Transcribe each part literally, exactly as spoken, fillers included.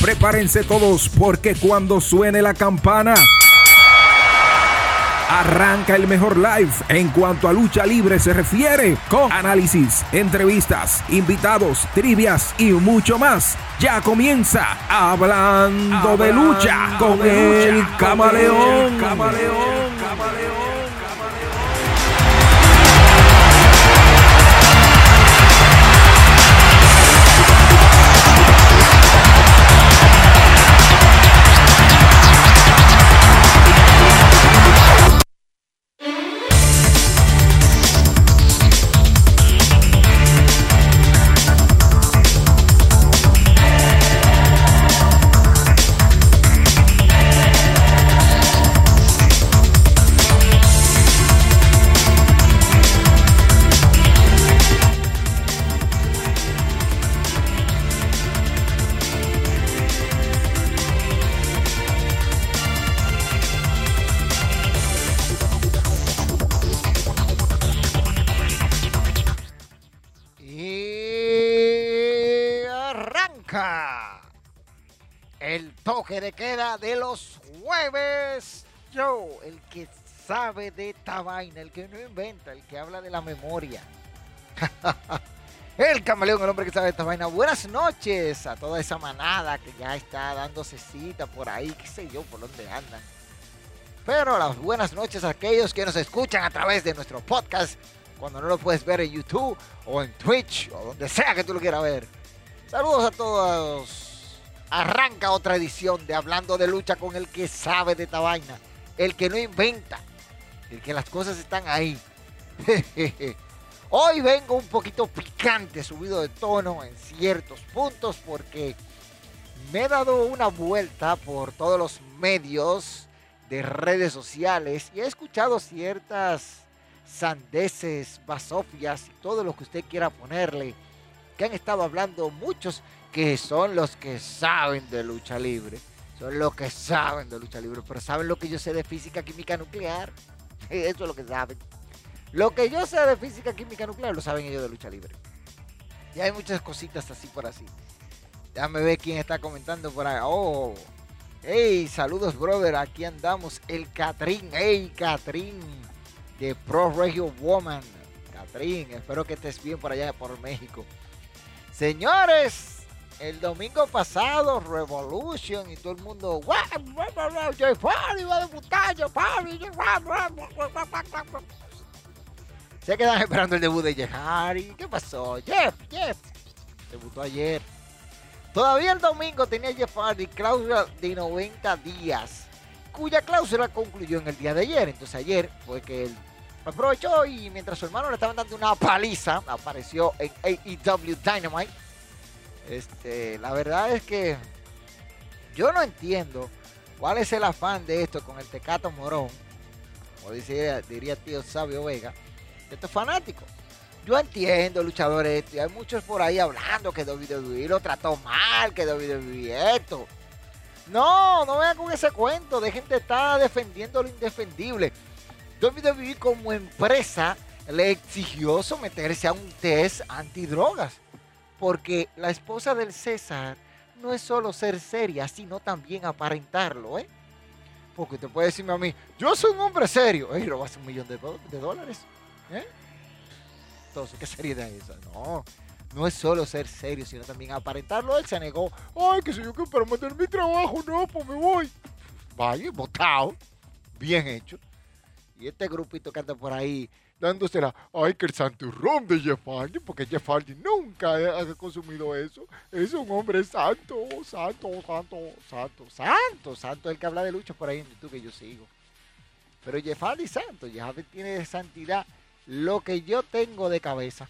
Prepárense todos porque cuando suene la campana, arranca el mejor live en cuanto a lucha libre se refiere, con análisis, entrevistas, invitados, trivias y mucho más. Ya comienza Hablando, Hablando de Lucha con de el lucha, Camaleón. El Camaleón, Camaleón. El toque de queda de los jueves. Yo, el que sabe de esta vaina, el que no inventa, el que habla de la memoria. El Camaleón, el hombre que sabe de esta vaina. Buenas noches a toda esa manada que ya está dándose cita por ahí, qué sé yo, por dónde andan. Pero las buenas noches a aquellos que nos escuchan a través de nuestro podcast, cuando no lo puedes ver en YouTube o en Twitch o donde sea que tú lo quieras ver. Saludos a todos. Arranca otra edición de Hablando de Lucha con el que sabe de esta vaina, el que no inventa, el que las cosas están ahí. Hoy vengo un poquito picante, subido de tono en ciertos puntos, porque me he dado una vuelta por todos los medios de redes sociales y he escuchado ciertas sandeces, basofias y todo lo que usted quiera ponerle, que han estado hablando muchos que son los que saben de lucha libre, son los que saben de lucha libre, pero saben lo que yo sé de física química nuclear. Eso es lo que saben. Lo que yo sé de física química nuclear lo saben ellos de lucha libre. Y hay muchas cositas así por así. Déjame ver quién está comentando por ahí. Oh, hey, saludos brother, aquí andamos. El Catrín, hey Catrín, de Pro Regio Woman. Catrín, espero que estés bien por allá por México. Señores, el domingo pasado, Revolution y todo el mundo, Jeff Hardy va a debutar, Jeff Hardy, Jeff Hardy. Se quedan esperando el debut de Jeff Hardy. ¿Qué pasó? Jeff, Jeff. Debutó ayer. Todavía el domingo tenía Jeff Hardy cláusula de noventa días, cuya cláusula concluyó en el día de ayer. Entonces ayer fue que él aprovechó y mientras su hermano le estaban dando una paliza, apareció en A E W Dynamite. Este, la verdad es que yo no entiendo cuál es el afán de esto con el Tecato Morón, como diría, diría tío Sabio Vega, de estos fanáticos. Yo entiendo, luchadores, y hay muchos por ahí hablando que W W E lo trató mal, que W W E esto. No, no vean con ese cuento, dejen de estar defendiendo lo indefendible. W W E como empresa le exigió someterse a un test antidrogas, porque la esposa del César no es solo ser seria, sino también aparentarlo, ¿eh? Porque te puede decirme a mí, yo soy un hombre serio, ¿eh? Y robas un millón de, do- de dólares, ¿eh? Entonces, ¿qué seriedad es esa? No, no es solo ser serio, sino también aparentarlo. Él se negó, ay, que sé yo, que para mantener mi trabajo, no, pues me voy. Vaya, botado, bien hecho. Y este grupito que anda por ahí dándosela, ay, que el santurrón de Jeff Hardy, porque Jeff Hardy nunca ha consumido eso. Es un hombre santo, santo, santo, santo, santo, santo, el que habla de lucha por ahí en YouTube que yo sigo. Pero Jeff Hardy es santo, Jeff Hardy tiene de santidad lo que yo tengo de cabeza.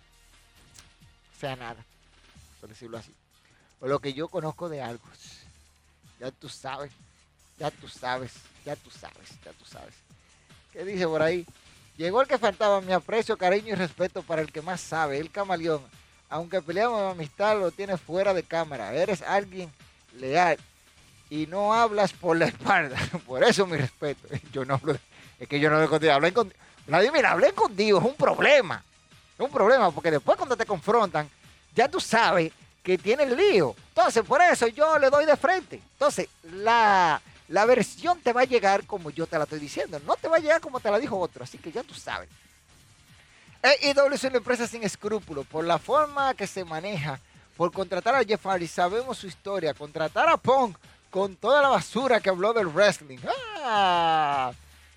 O sea, nada, por decirlo así. O lo que yo conozco de algo. Ya tú sabes, ya tú sabes, ya tú sabes, ya tú sabes. ¿Qué dice por ahí? Llegó el que faltaba, mi aprecio, cariño y respeto para el que más sabe, el Camaleón. Aunque peleamos de amistad, lo tienes fuera de cámara. Eres alguien leal y no hablas por la espalda. Por eso mi respeto. Yo no hablo, es que yo no hablo contigo. Hablar con, Vladimir, hablar contigo es un problema. Es un problema porque después cuando te confrontan, ya tú sabes que tienen lío. Entonces, por eso yo le doy de frente. Entonces, la, la versión te va a llegar como yo te la estoy diciendo. No te va a llegar como te la dijo otro. Así que ya tú sabes. A E W es una empresa sin escrúpulos. Por la forma que se maneja, por contratar a Jeff Hardy, sabemos su historia. Contratar a Punk con toda la basura que habló del wrestling. ¡Ah!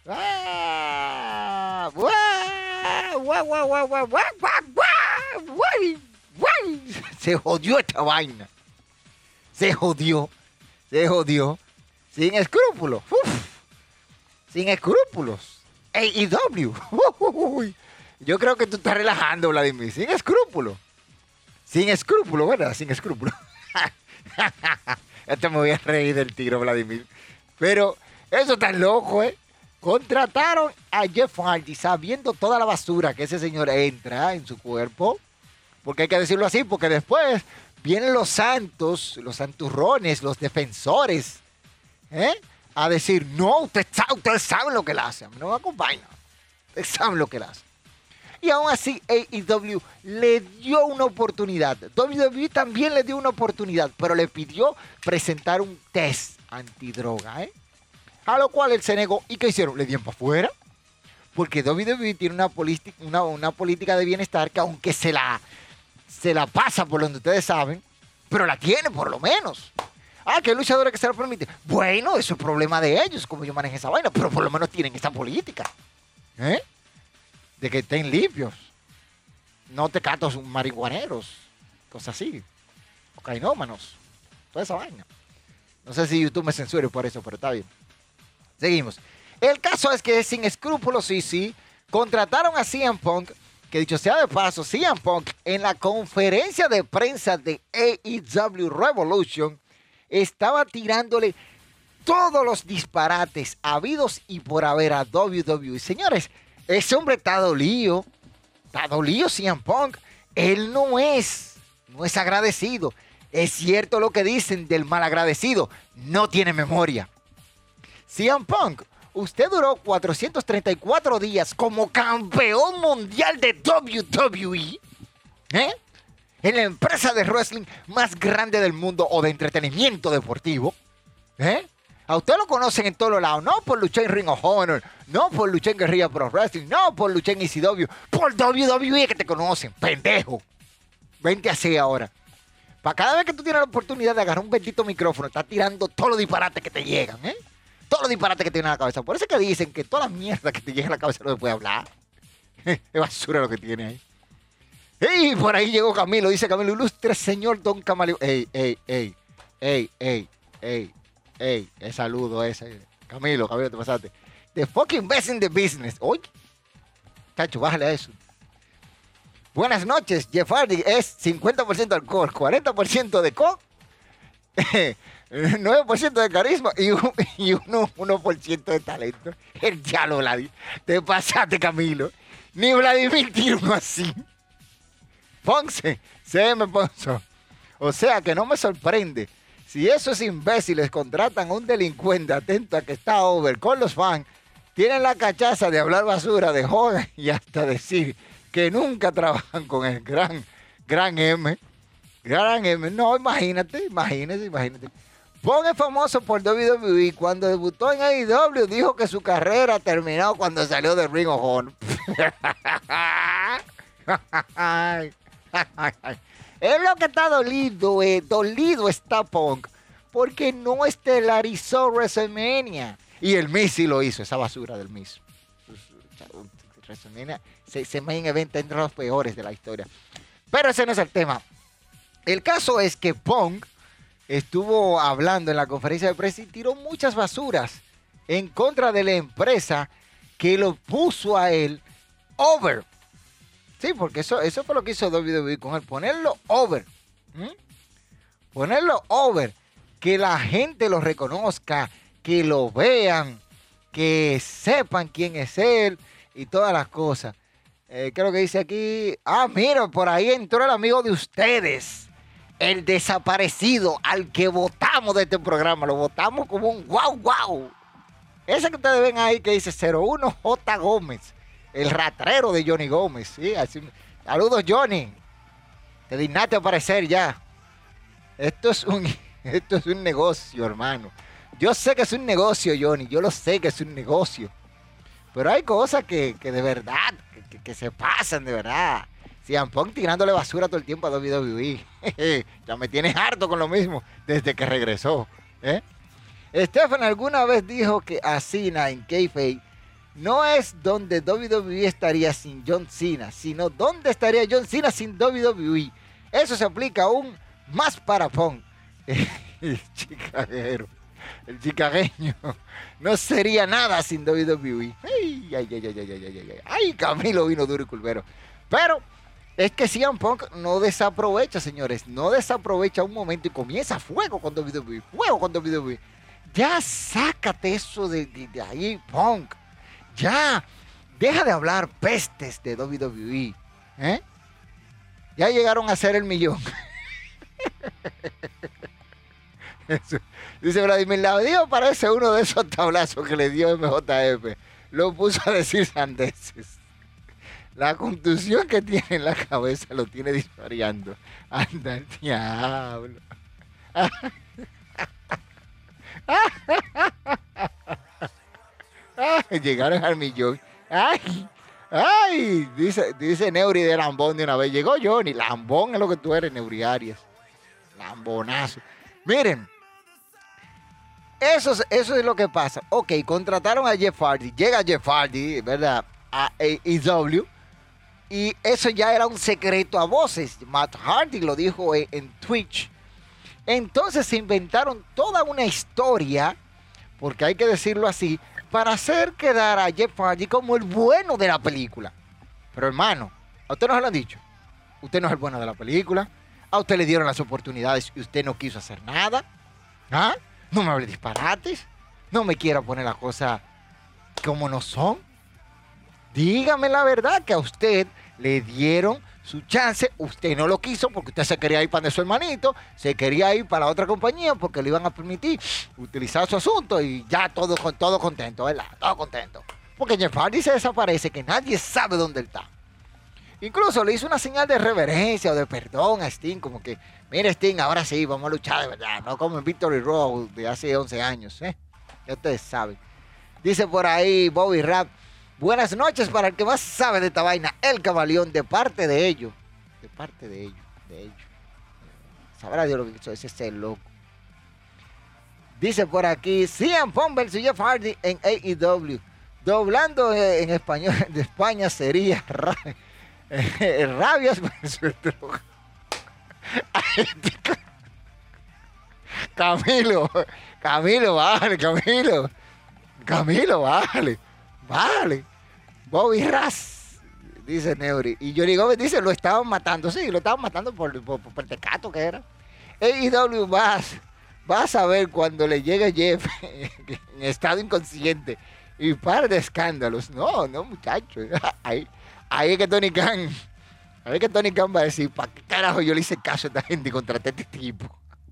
¡Ah! ¡Guau! ¡Guau, guau, guau, guau, guau, guau, guau! Se jodió esta vaina. Se jodió. Se jodió. Sin escrúpulos. Uf. Sin escrúpulos. A E W. Uy. Yo creo que tú estás relajando, Vladimir. Sin escrúpulos. Sin escrúpulos, ¿verdad? Sin escrúpulos. Esto me voy a reír del tigre, Vladimir. Pero eso está loco, ¿eh? Contrataron a Jeff Hardy sabiendo toda la basura que ese señor entra en su cuerpo. Porque hay que decirlo así, porque después vienen los santos, los santurrones, los defensores, ¿eh? A decir, no, ustedes saben usted sabe lo que le hace. No me acompaña. Ustedes saben lo que le hace. Y aún así, A E W le dio una oportunidad. W W E también le dio una oportunidad, pero le pidió presentar un test antidroga, ¿eh? A lo cual él se negó. ¿Y qué hicieron? Le dieron para afuera. Porque W W E tiene una, una, una política de bienestar que aunque se la, se la pasa por donde ustedes saben, pero la tiene por lo menos. Ah, que hay luchadores que se lo permiten. Bueno, eso es problema de ellos, como yo manejo esa vaina, pero por lo menos tienen esa política. ¿Eh? De que estén limpios. No te catos marihuaneros. Cosas así. O cainómanos. Toda esa vaina. No sé si YouTube me censure por eso, pero está bien. Seguimos. El caso es que sin escrúpulos, sí, sí, contrataron a C M Punk, que dicho sea de paso, C M Punk en la conferencia de prensa de A E W Revolution estaba tirándole todos los disparates habidos y por haber a W W E. Señores, ese hombre está dolido, está dolido C M Punk. Él no es, no es agradecido. Es cierto lo que dicen del malagradecido, no tiene memoria. C M Punk, usted duró cuatrocientos treinta y cuatro días como campeón mundial de W W E, ¿eh? En la empresa de wrestling más grande del mundo o de entretenimiento deportivo, ¿eh? A usted lo conocen en todos lados, no por luchar en Ring of Honor, no por luchar en Guerrilla Pro Wrestling, no por luchar en E C W, por W W E que te conocen, pendejo. Vente así ahora. Para cada vez que tú tienes la oportunidad de agarrar un bendito micrófono, estás tirando todos los disparates que te llegan, ¿eh? Todos los disparates que te vienen a la cabeza. Por eso es que dicen que toda la mierda que te llega a la cabeza no se puede hablar. Es basura lo que tiene ahí. ¡Ey! Por ahí llegó Camilo. Dice Camilo, ilustre señor Don Camaleón. ¡Ey, ey, ey! ¡Ey, ey, ey! ¡Ey! El saludo ese. Camilo, Camilo, te pasaste. The fucking best in the business. ¡Oye! Cacho, bájale a eso. Buenas noches. Jeff Hardy es cincuenta por ciento alcohol, cuarenta por ciento de co, nueve por ciento de carisma y, un, y uno, uno por ciento de talento. El diablo, Vladimir. Te pasaste, Camilo. Ni Vladimir tiene uno así. Ponce, C M Ponzo. O sea que no me sorprende. Si esos imbéciles contratan a un delincuente atento a que está over con los fans, tienen la cachaza de hablar basura de joven y hasta decir que nunca trabajan con el gran, gran M. Gran M. No, imagínate, imagínate, imagínate. Pon es famoso por W W E. Cuando debutó en A E W dijo que su carrera terminó cuando salió de Ring of Honor. Es lo que está dolido, eh. Dolido está Punk. Porque no estelarizó WrestleMania. Y el Miz sí lo hizo, esa basura del Miz. WrestleMania, ese main event entre los peores de la historia. Pero ese no es el tema. El caso es que Punk estuvo hablando en la conferencia de prensa y tiró muchas basuras en contra de la empresa que lo puso a él over. Sí, porque eso, eso fue lo que hizo W W E con él, ponerlo over. ¿Mm? Ponerlo over. Que la gente lo reconozca, que lo vean, que sepan quién es él y todas las cosas. Eh, ¿Qué es lo que dice aquí? Ah, mira, por ahí entró el amigo de ustedes. El desaparecido al que votamos de este programa. Lo votamos como un guau guau. Ese que ustedes ven ahí que dice cero uno J Gómez. El ratrero de Johnny Gómez. ¿Sí? Así, saludos, Johnny. Te dignaste a aparecer ya. Esto es un, esto es un negocio, hermano. Yo sé que es un negocio, Johnny. Yo lo sé que es un negocio. Pero hay cosas que, que de verdad, que, que se pasan de verdad. C M Punk tirándole basura todo el tiempo a W W E. Ya me tienes harto con lo mismo desde que regresó. ¿eh? Stephen alguna vez dijo que a Cena en Kayfabe no es donde W W E estaría sin John Cena, sino donde estaría John Cena sin W W E. Eso se aplica aún más para Punk. El chicaguero, el chicagueño, no sería nada sin W W E. Ay, ay, ay, ay, ay, ay, ay, ay. Ay, Camilo vino duro y culvero. Pero es que C M Punk no desaprovecha, señores, no desaprovecha un momento y comienza fuego con W W E, fuego con W W E. Ya sácate eso de, de, de ahí, Punk. Ya, deja de hablar pestes de W W E. ¿eh? Ya llegaron a ser el millón. Eso. Dice Vladimir Lavadío, parece uno de esos tablazos que le dio M J F. Lo puso a decir sandeces. La contusión que tiene en la cabeza lo tiene dispareando. Anda el diablo. Llegaron al millón. Ay, ay, dice, dice Neuri de Lambón de una vez. Llegó Johnny. Lambón es lo que tú eres, Neuri Arias. Lambonazo. Miren, eso es, eso es lo que pasa. Ok, contrataron a Jeff Hardy. Llega Jeff Hardy, ¿verdad? A A E W. Y eso ya era un secreto a voces. Matt Hardy lo dijo en, en Twitch. Entonces se inventaron toda una historia, porque hay que decirlo así, para hacer quedar a Jeff Hardy como el bueno de la película. Pero hermano, a usted no se lo han dicho. Usted no es el bueno de la película. A usted le dieron las oportunidades y usted no quiso hacer nada. ¿Ah? No me hable disparates. No me quiera poner las cosas como no son. Dígame la verdad, que a usted le dieron su chance. Usted no lo quiso porque usted se quería ir para de su hermanito. Se quería ir para la otra compañía porque le iban a permitir utilizar su asunto. Y ya todo, todo contento, ¿verdad? Todo contento. Porque Jeff Hardy se desaparece, que nadie sabe dónde él está. Incluso le hizo una señal de reverencia o de perdón a Sting, como que, mire Sting, ahora sí, vamos a luchar de verdad, no como en Victory Road de hace once años, ¿eh? Ya ustedes saben. Dice por ahí Bobby Rap, buenas noches para el que más sabe de esta vaina, el Camaleón, de parte de ellos, de parte de ellos, de ellos. Sabrá Dios lo que hizo ese ser loco. Dice por aquí, C M Punk versus Jeff Hardy en A E W, doblando en español de España sería... rabias versus droga. Camilo, Camilo, vale, Camilo, Camilo, vale, vale. Bobby Ras, dice Neuri. Y Johnny Gómez dice, lo estaban matando. Sí, lo estaban matando por, por, por el tecato que era. A E W vas, vas a ver cuando le llegue Jeff en estado inconsciente y par de escándalos. No, no, muchachos. Ahí. Ahí es que Tony Khan, ahí es que Tony Khan va a decir, ¿para qué carajo yo le hice caso a esta gente y contraté a este tipo?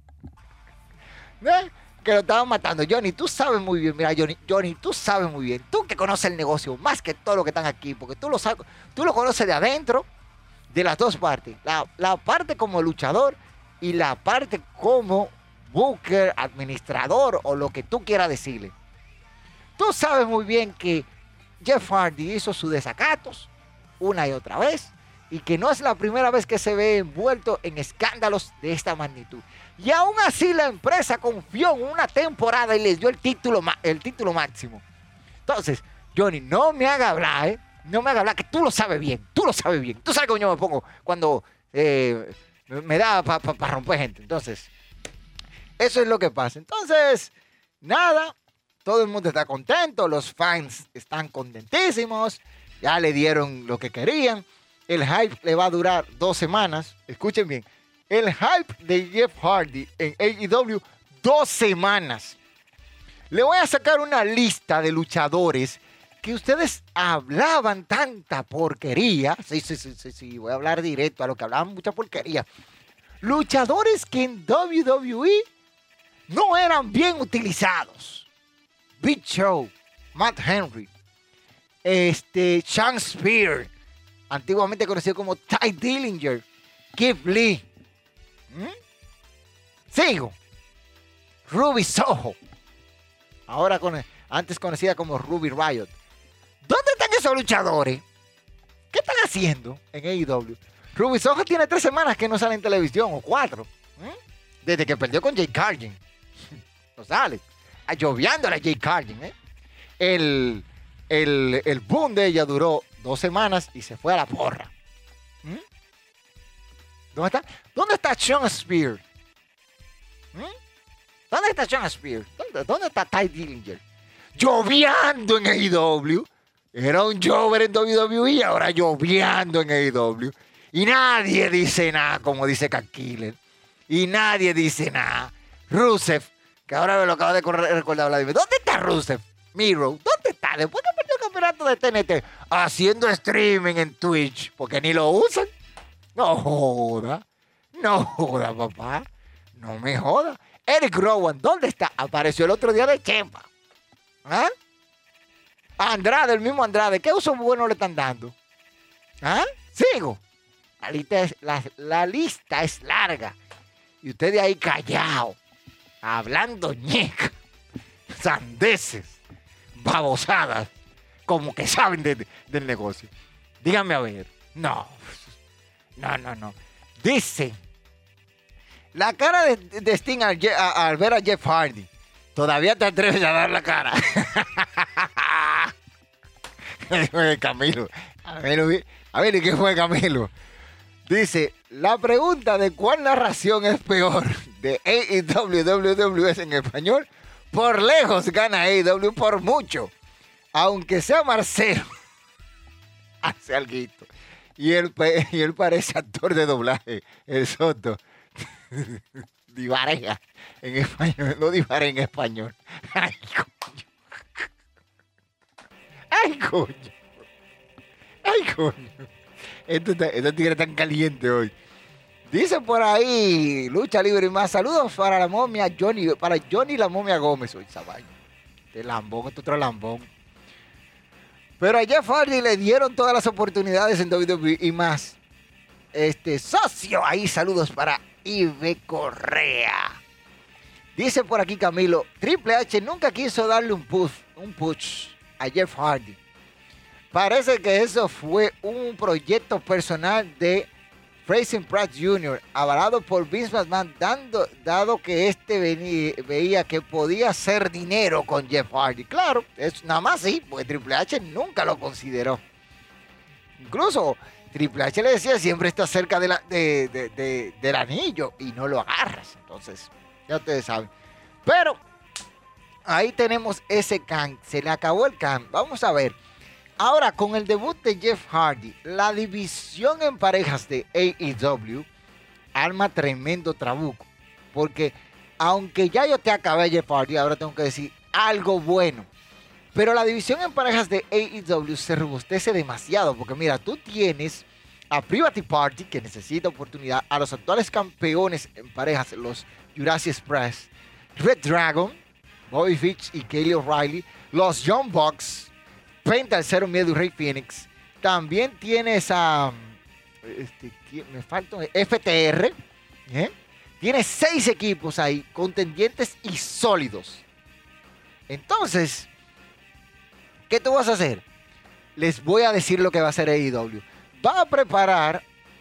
¿Eh? Que lo estaban matando. Johnny, tú sabes muy bien, mira, Johnny, Johnny, tú sabes muy bien, tú que conoces el negocio más que todos los que están aquí, porque tú lo sabes, tú lo conoces de adentro, de las dos partes. La, la parte como luchador y la parte como booker, administrador o lo que tú quieras decirle. Tú sabes muy bien que Jeff Hardy hizo sus desacatos una y otra vez, y que no es la primera vez que se ve envuelto en escándalos de esta magnitud. Y aún así la empresa confió en una temporada y les dio el título, el título máximo. Entonces, Johnny, no me haga hablar, ¿eh? No me haga hablar, que tú lo sabes bien, tú lo sabes bien. Tú sabes cómo yo me pongo cuando eh, me da para pa, pa romper gente. Entonces, eso es lo que pasa. Entonces, nada, todo el mundo está contento, los fans están contentísimos. Ya le dieron lo que querían. El hype le va a durar dos semanas. Escuchen bien. El hype de Jeff Hardy en A E W, dos semanas. Le voy a sacar una lista de luchadores que ustedes hablaban tanta porquería. Sí, sí, sí, sí, sí. Voy a hablar directo a lo que hablaban mucha porquería. Luchadores que en W W E no eran bien utilizados. Big Show, Matt Henry, este, Sean Spears, antiguamente conocido como Ty Dillinger, Keith Lee. ¿Mm? Sigo. Ruby Soho. Ahora con, antes conocida como Ruby Riott. ¿Dónde están esos luchadores? ¿Qué están haciendo en A E W? Ruby Soho tiene tres semanas que no sale en televisión, o cuatro. ¿Mm? Desde que perdió con Jay Cargill. No sale. Lloviándole a Jay Cargill, ¿eh? El, el, el boom de ella duró dos semanas y se fue a la porra. ¿Mm? ¿Dónde está? ¿Dónde está Sean Spears? ¿Mm? ¿Dónde está Sean Spears? ¿Dónde, dónde está Ty Dillinger? Lloviando en A E W. Era un Jover en W W E, ahora lloviando en A E W. Y nadie dice nada, como dice Cat Killer. Y nadie dice nada. Rusev, que ahora me lo acabo de recordar, Vladimir. ¿Dónde está Rusev? Miro, ¿dónde está? Después que perdió el campeonato de T N T, haciendo streaming en Twitch, porque ni lo usan. No joda. No joda, papá. No me joda. Eric Rowan, ¿dónde está? Apareció el otro día de Chempa. ¿Ah? Andrade, el mismo Andrade. ¿Qué uso bueno le están dando? ¿Ah? Sigo. La lista es, la, la lista es larga. Y ustedes ahí callados, hablando ñeca, sandeces, babosadas, como que saben de, de, del negocio. Díganme a ver. No. No, no, no. Dice, la cara de, de Sting al, a, al ver a Jeff Hardy. Todavía te atreves a dar la cara. Camilo. A ver, a ver, ¿y qué fue Camilo? Dice, la pregunta de cuál narración es peor de A E W, W W E en español, por lejos gana A E W por mucho. Aunque sea Marcelo, hace alguito. Y él, y él parece actor de doblaje, el Soto. Divareja en español, no divaré en español. Ay, coño. Ay, coño. Ay, coño. Esto está, estos tigres están calientes hoy. Dice por ahí, lucha libre y más. Saludos para la momia Johnny, para Johnny la momia Gómez. Hoy esa vaina. Este lambón, este otro lambón. Pero a Jeff Hardy le dieron todas las oportunidades en W W E y más. Este socio, ahí saludos para Ibe Correa. Dice por aquí Camilo, Triple H nunca quiso darle un push, un push a Jeff Hardy. Parece que eso fue un proyecto personal de Fraser Pratt junior, avalado por Vince McMahon, dando, dado que este venía, veía que podía hacer dinero con Jeff Hardy. Claro, es nada más sí, porque Triple H nunca lo consideró. Incluso Triple H le decía, siempre está cerca de la, de, de, de, del anillo y no lo agarras. Entonces, ya ustedes saben. Pero ahí tenemos ese can. Se le acabó el can. Vamos a ver. Ahora, con el debut de Jeff Hardy, la división en parejas de A E W arma tremendo trabuco. Porque aunque ya yo te acabé Jeff Hardy, ahora tengo que decir algo bueno. Pero la división en parejas de A E W se robustece demasiado. Porque mira, tú tienes a Private Party, que necesita oportunidad, a los actuales campeones en parejas, los Jurassic Express, Red Dragon, Bobby Fish y Kyle O'Reilly, los Young Bucks, Penta, el Cero Miedo y Rey Phoenix. También tienes a... Este, me falta... F T R. ¿eh? Tiene seis equipos ahí, contendientes y sólidos. Entonces, ¿qué tú vas a hacer? Les voy a decir lo que va a hacer A E W. Va a preparar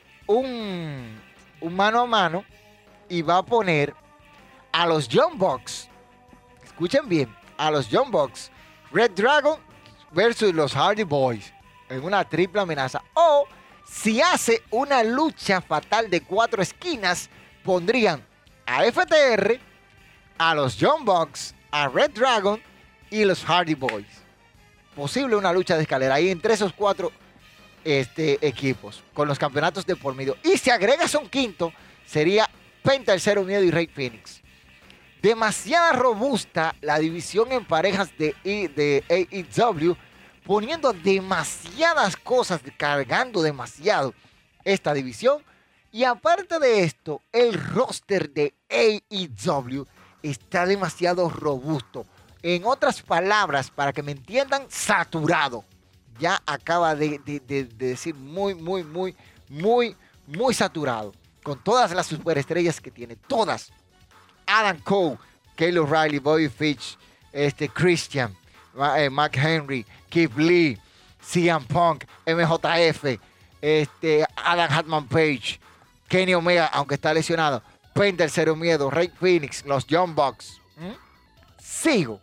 un, un mano a mano y va a poner a los Young Bucks. Escuchen bien. A los Young Bucks. Red Dragon versus los Hardy Boys en una triple amenaza. O si hace una lucha fatal de cuatro esquinas, pondrían a F T R, a los Young Bucks, a Red Dragon y los Hardy Boys. Posible una lucha de escalera ahí entre esos cuatro este, equipos con los campeonatos de por medio. Y si agregas un quinto, sería Penta, el Cero Miedo y Rey Phoenix. Demasiada robusta la división en parejas de, de A E W, poniendo demasiadas cosas, cargando demasiado esta división. Y aparte de esto, el roster de A E W está demasiado robusto. En otras palabras, para que me entiendan, saturado. Ya acaba de, de, de, de decir muy, muy, muy, muy, muy saturado. Con todas las superestrellas que tiene, todas. Adam Cole, Kyle O'Reilly, Bobby Fitch, este, Christian, eh, Mark Henry, Keith Lee, C M Punk, M J F, este, Adam Hatman Page, Kenny Omega, aunque está lesionado, Penta, el Cero Miedo, Rey Phoenix, los Young Bucks. ¿Mm? Sigo.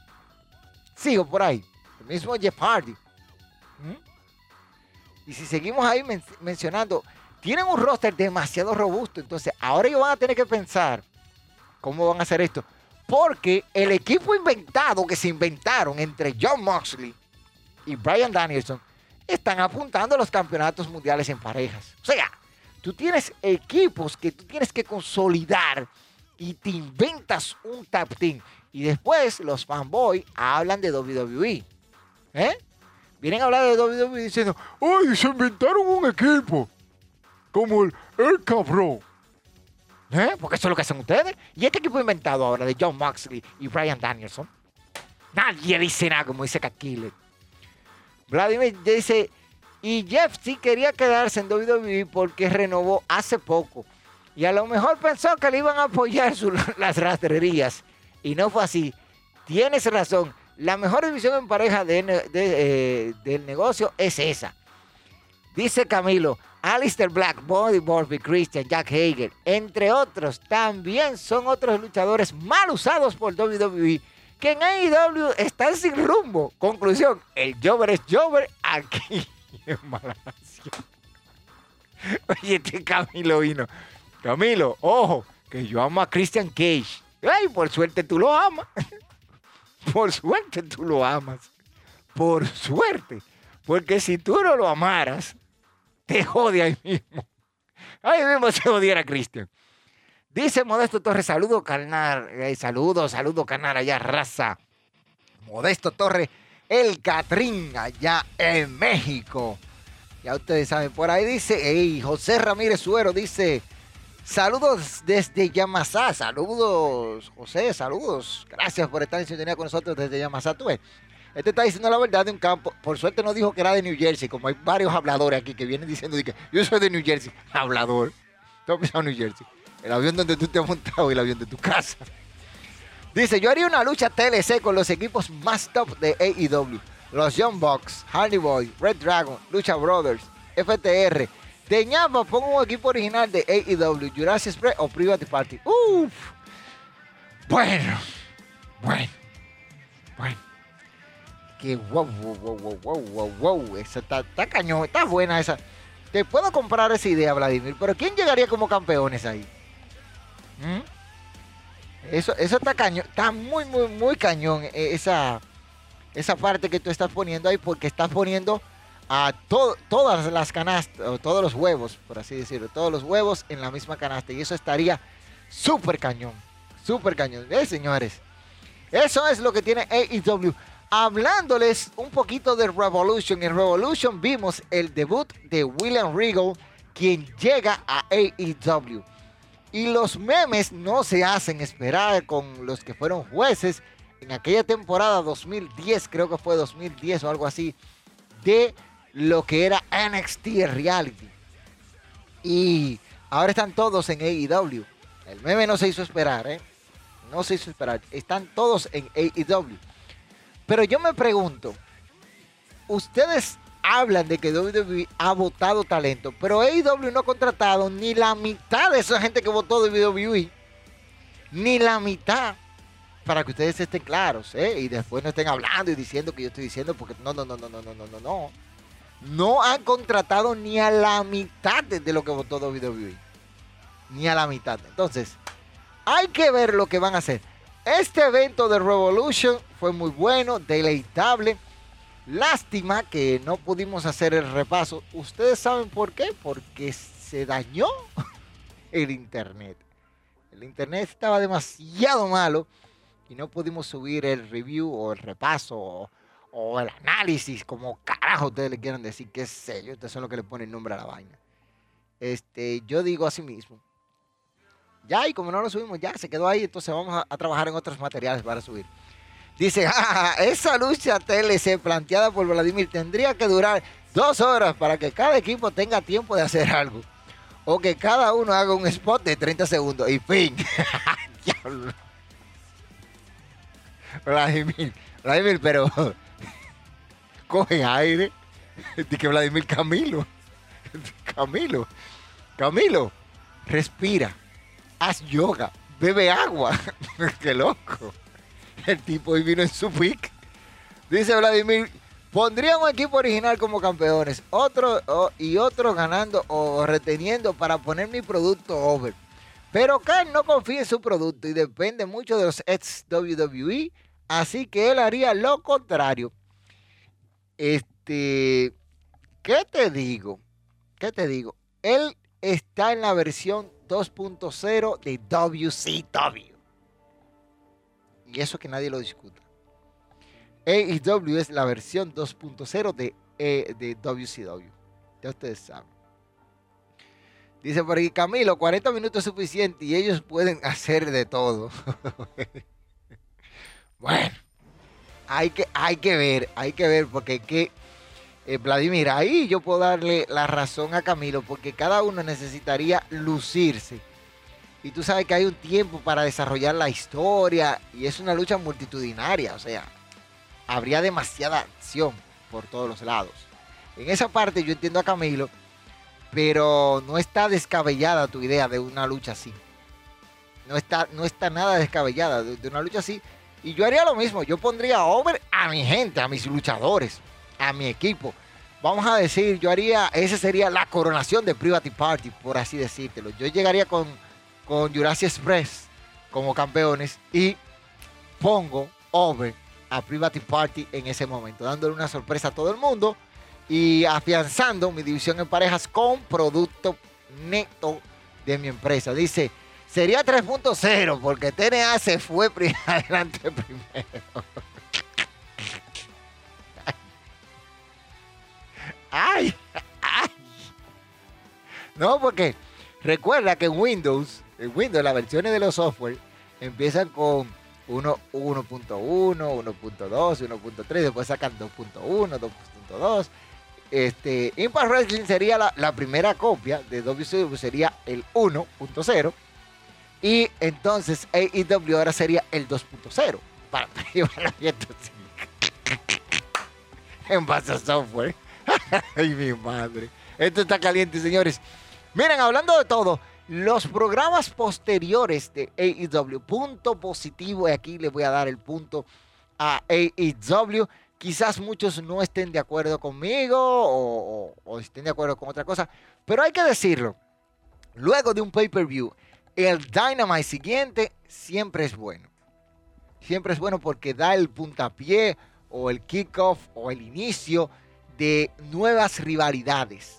Sigo por ahí. El mismo Jeff Hardy. ¿Mm? Y si seguimos ahí men- mencionando, tienen un roster demasiado robusto. Entonces, ahora ellos van a tener que pensar cómo van a hacer esto. Porque el equipo inventado que se inventaron entre Jon Moxley y Bryan Danielson están apuntando a los campeonatos mundiales en parejas. O sea, tú tienes equipos que tú tienes que consolidar y te inventas un tag team. Y después los fanboys hablan de W W E. ¿Eh? Vienen a hablar de W W E diciendo, ¡ay, se inventaron un equipo! Como el, el cabrón. ¿Eh? Porque eso es lo que hacen ustedes. ¿Y este equipo inventado ahora de Jon Moxley y Bryan Danielson? Nadie dice nada, como dice Kakile. Vladimir dice, y Jeff sí quería quedarse en W W E porque renovó hace poco. Y a lo mejor pensó que le iban a apoyar su, las rastrerías. Y no fue así. Tienes razón. La mejor división en pareja de, de, eh, del negocio es esa. Dice Camilo, Aleister Black, Bobby Murphy, Christian, Jack Hager, entre otros, también son otros luchadores mal usados por W W E que en A E W están sin rumbo. Conclusión, el Jover es Jover aquí en Malasia. Oye, este Camilo vino. Camilo, ojo, que yo amo a Christian Cage. Ay, por suerte tú lo amas. Por suerte tú lo amas. Por suerte. Porque si tú no lo amaras, te jode ahí mismo. Ahí mismo se odiara a Christian. Dice Modesto Torres, saludo carnal. Eh, saludo, saludo carnal allá, raza. Modesto Torres, el Catrín, allá en México. Ya ustedes saben, por ahí dice, hey, José Ramírez Suero dice, saludos desde Yamasá. Saludos, José, saludos. Gracias por estar en sintonía con nosotros desde Yamasá. Tú ves, este está diciendo la verdad de un campo. Por suerte no dijo que era de New Jersey, como hay varios habladores aquí que vienen diciendo que yo soy de New Jersey. Hablador. Tú has pisado New Jersey. El avión donde tú te has montado y el avión de tu casa. Dice, yo haría una lucha T L C con los equipos más top de A E W. Los Young Bucks, Hardy Boy, Red Dragon, Lucha Brothers, F T R. De ñapa pongo un equipo original de A E W, Jurassic Express o Private Party. Uff. Bueno. Bueno. Bueno. Que wow, wow, wow, wow, wow, wow, wow. Esa está, está cañón, está buena esa. Te puedo comprar esa idea, Vladimir, pero ¿quién llegaría como campeones ahí? ¿Mm? Eso, eso está cañón, está muy, muy, muy cañón esa, esa parte que tú estás poniendo ahí, porque estás poniendo a to, todas las canastas, o todos los huevos, por así decirlo, todos los huevos en la misma canasta, y eso estaría súper cañón, súper cañón. ¿Eh, señores? Eso es lo que tiene A E W. Hablándoles un poquito de Revolution. En Revolution vimos el debut de William Regal, quien llega a A E W. Y los memes no se hacen esperar con los que fueron jueces en aquella temporada dos mil diez, creo que fue dos mil diez o algo así, de lo que era N X T Reality. Y ahora están todos en A E W. El meme no se hizo esperar, ¿eh? No se hizo esperar. Están todos en A E W. Pero yo me pregunto, ustedes hablan de que W W E ha votado talento, pero A E W no ha contratado ni la mitad de esa gente que votó W W E. Ni la mitad. Para que ustedes estén claros, ¿eh? Y después no estén hablando y diciendo que yo estoy diciendo, porque no, no, no, no, no, no, no, no, no. No han contratado ni a la mitad de lo que votó W W E. Ni a la mitad. Entonces, hay que ver lo que van a hacer. Este evento de Revolution fue muy bueno, deleitable. Lástima que no pudimos hacer el repaso. ¿Ustedes saben por qué? Porque se dañó el internet. El internet estaba demasiado malo y no pudimos subir el review o el repaso o, o el análisis, como carajo ustedes le quieran decir, qué sé yo. Ustedes son los que le ponen nombre a la vaina. Este, yo digo así mismo. Ya, y como no lo subimos, ya se quedó ahí. Entonces vamos a, a trabajar en otros materiales para subir. Dice, jaja, esa lucha T L C planteada por Vladimir tendría que durar dos horas para que cada equipo tenga tiempo de hacer algo. O que cada uno haga un spot de treinta segundos. Y fin. Diablo. Vladimir, Vladimir, pero coge aire. Dice que Vladimir Camilo. Camilo, Camilo, respira, haz yoga, bebe agua. Qué loco. El tipo hoy vino en su pick. Dice Vladimir, pondría un equipo original como campeones, otro oh, y otros ganando o reteniendo para poner mi producto over. Pero Khan no confía en su producto y depende mucho de los ex W W E, así que él haría lo contrario. Este, ¿qué te digo? ¿Qué te digo? Él está en la versión dos punto cero de W C W. Y eso que nadie lo discuta. A E W es la versión dos punto cero de, eh, de W C W. Ya ustedes saben. Dice por aquí, Camilo, cuarenta minutos es suficiente y ellos pueden hacer de todo. Bueno, hay que, hay que ver, hay que ver porque que, eh, Vladimir, ahí yo puedo darle la razón a Camilo porque cada uno necesitaría lucirse. Y tú sabes que hay un tiempo para desarrollar la historia y es una lucha multitudinaria, o sea, habría demasiada acción por todos los lados. En esa parte yo entiendo a Camilo, pero no está descabellada tu idea de una lucha así. No está, no está nada descabellada de, de una lucha así. Y yo haría lo mismo. Yo pondría over a mi gente, a mis luchadores, a mi equipo. Vamos a decir, yo haría, esa sería la coronación de Private Party, por así decírtelo. Yo llegaría con, con Jurassic Express como campeones y pongo over a Private Party en ese momento, dándole una sorpresa a todo el mundo y afianzando mi división en parejas con producto neto de mi empresa. Dice, sería tres punto cero porque T N A se fue adelante primero. Ay, ay. No, porque recuerda que en Windows, en Windows las versiones de los software empiezan con uno punto uno, uno punto dos, uno punto tres, después sacan dos punto uno, dos punto dos. Este, Impact Wrestling sería la, la primera copia de W C W, sería el uno punto cero. Y entonces A E W ahora sería el dos punto cero. Para llevar a en base a software. Ay, mi madre. Esto está caliente, señores. Miren, hablando de todo, los programas posteriores de A E W, punto positivo, y aquí les voy a dar el punto a A E W. Quizás muchos no estén de acuerdo conmigo o, o, o estén de acuerdo con otra cosa, pero hay que decirlo. Luego de un pay-per-view, el Dynamite siguiente siempre es bueno. Siempre es bueno porque da el puntapié o el kickoff o el inicio de nuevas rivalidades.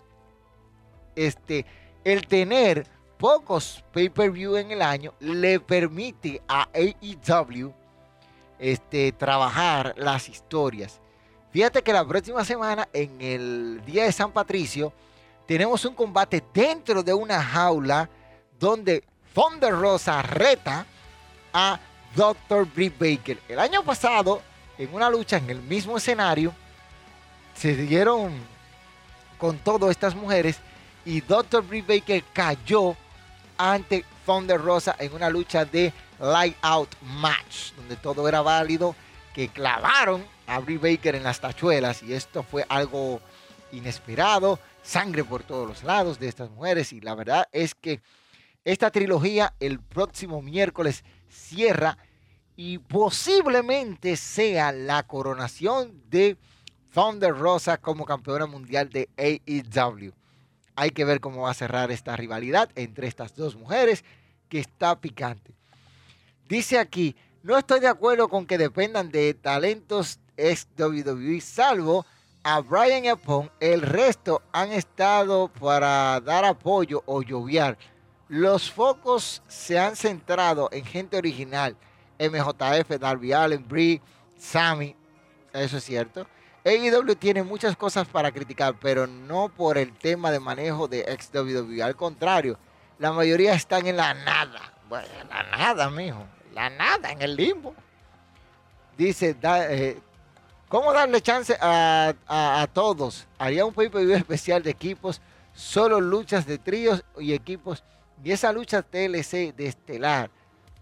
Este, el tener pocos pay-per-view en el año le permite a A E W este, trabajar las historias. Fíjate que la próxima semana, en el día de San Patricio, tenemos un combate dentro de una jaula donde Thunder Rosa reta a doctor Britt Baker. El año pasado, en una lucha en el mismo escenario, se dieron con todas estas mujeres y doctor Britt Baker cayó ante Thunder Rosa en una lucha de Light Out Match, donde todo era válido, que clavaron a Britt Baker en las tachuelas y esto fue algo inesperado, sangre por todos los lados de estas mujeres y la verdad es que esta trilogía el próximo miércoles cierra y posiblemente sea la coronación de Thunder Rosa como campeona mundial de A E W. Hay que ver cómo va a cerrar esta rivalidad entre estas dos mujeres que está picante. Dice aquí, no estoy de acuerdo con que dependan de talentos ex W W E, salvo a Brian y a Punk. El resto han estado para dar apoyo o lloviar. Los focos se han centrado en gente original. M J F, Darby Allin, Brie, Sammy. Eso es cierto. A E W tiene muchas cosas para criticar, pero no por el tema de manejo de ex W W E. Al contrario, la mayoría están en la nada. Bueno, la nada, mijo. La nada, en el limbo. Dice, da, eh, ¿cómo darle chance a, a, a todos? Haría un pay-per-view especial de equipos, solo luchas de tríos y equipos, y esa lucha T L C de estelar.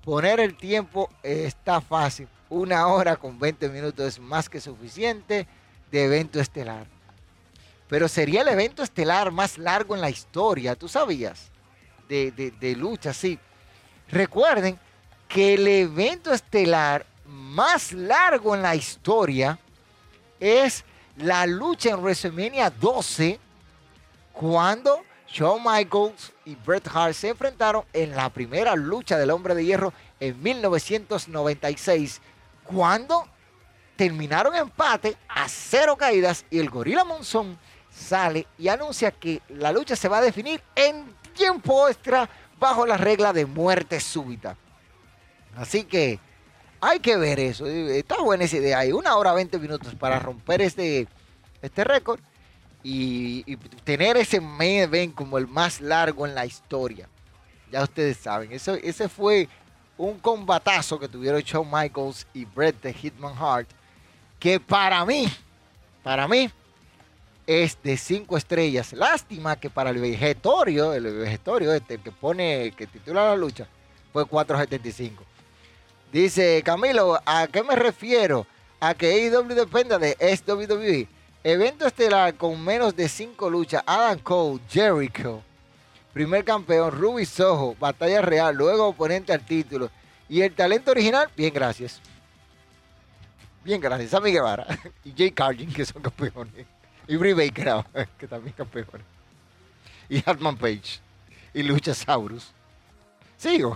Poner el tiempo está fácil. Una hora con veinte minutos es más que suficiente de evento estelar. Pero sería el evento estelar más largo en la historia, ¿tú sabías? De, de, de lucha, sí. Recuerden que el evento estelar más largo en la historia es la lucha en WrestleMania doce, cuando Shawn Michaels y Bret Hart se enfrentaron en la primera lucha del Hombre de Hierro en mil novecientos noventa y seis, cuando terminaron empate a cero caídas y el Gorilla Monsoon sale y anuncia que la lucha se va a definir en tiempo extra bajo la regla de muerte súbita. Así que hay que ver eso. Está buena esa idea. Hay una hora veinte minutos para romper este, este récord y, y tener ese main event como el más largo en la historia. Ya ustedes saben, eso, ese fue un combatazo que tuvieron Shawn Michaels y Bret the Hitman Hart, que para mí, para mí, es de cinco estrellas. Lástima que para el vegetorio, el vegetorio este, el que pone, que titula la lucha, fue cuatro setenta y cinco. Dice Camilo, ¿a qué me refiero? A que A E W dependa de S W W. Evento estelar con menos de cinco luchas. Adam Cole, Jericho, primer campeón, Ruby Soho, batalla real, luego oponente al título. Y el talento original, bien, gracias. Bien, gracias. Sammy Guevara y Jay Carlin, que son campeones. Y Brie Baker, que también campeones. Y Hartman Page. Y Luchasaurus. Sigo.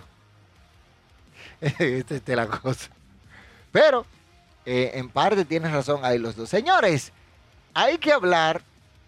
Esta es la cosa. Pero, eh, en parte tienes razón ahí los dos. Señores, hay que hablar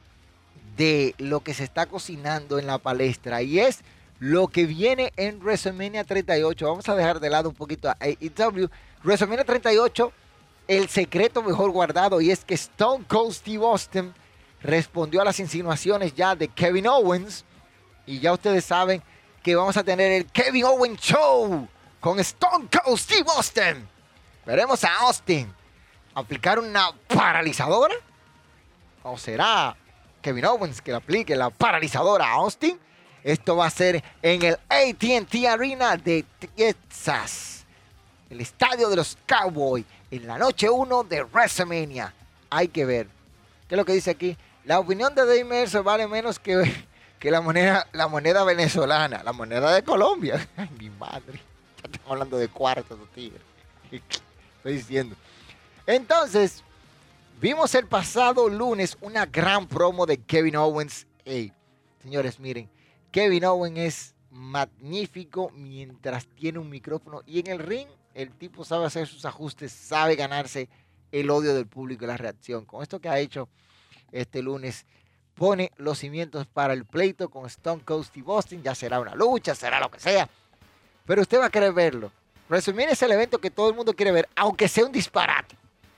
de lo que se está cocinando en la palestra. Y es lo que viene en WrestleMania treinta y ocho. Vamos a dejar de lado un poquito a A E W. WrestleMania treinta y ocho, el secreto mejor guardado. Y es que Stone Cold Steve Austin respondió a las insinuaciones ya de Kevin Owens. Y ya ustedes saben que vamos a tener el Kevin Owens Show con Stone Cold Steve Austin. Veremos a Austin aplicar una paralizadora. ¿O será Kevin Owens que le aplique la paralizadora a Austin? Esto va a ser en el A T and T Arena de Texas, el estadio de los Cowboys, en la noche uno de WrestleMania. Hay que ver. ¿Qué es lo que dice aquí? La opinión de Dave Mercer vale menos que, que la, moneda, la moneda venezolana, la moneda de Colombia. Ay, mi madre. Estamos hablando de cuartos, tigre. Estoy diciendo. Entonces, vimos el pasado lunes una gran promo de Kevin Owens. Hey, señores, miren, Kevin Owens es magnífico mientras tiene un micrófono. Y en el ring, el tipo sabe hacer sus ajustes, sabe ganarse el odio del público y la reacción. Con esto que ha hecho este lunes, pone los cimientos para el pleito con Stone Cold Steve Austin. Ya será una lucha, será lo que sea. Pero usted va a querer verlo. WrestleMania es el evento que todo el mundo quiere ver, aunque sea un disparate.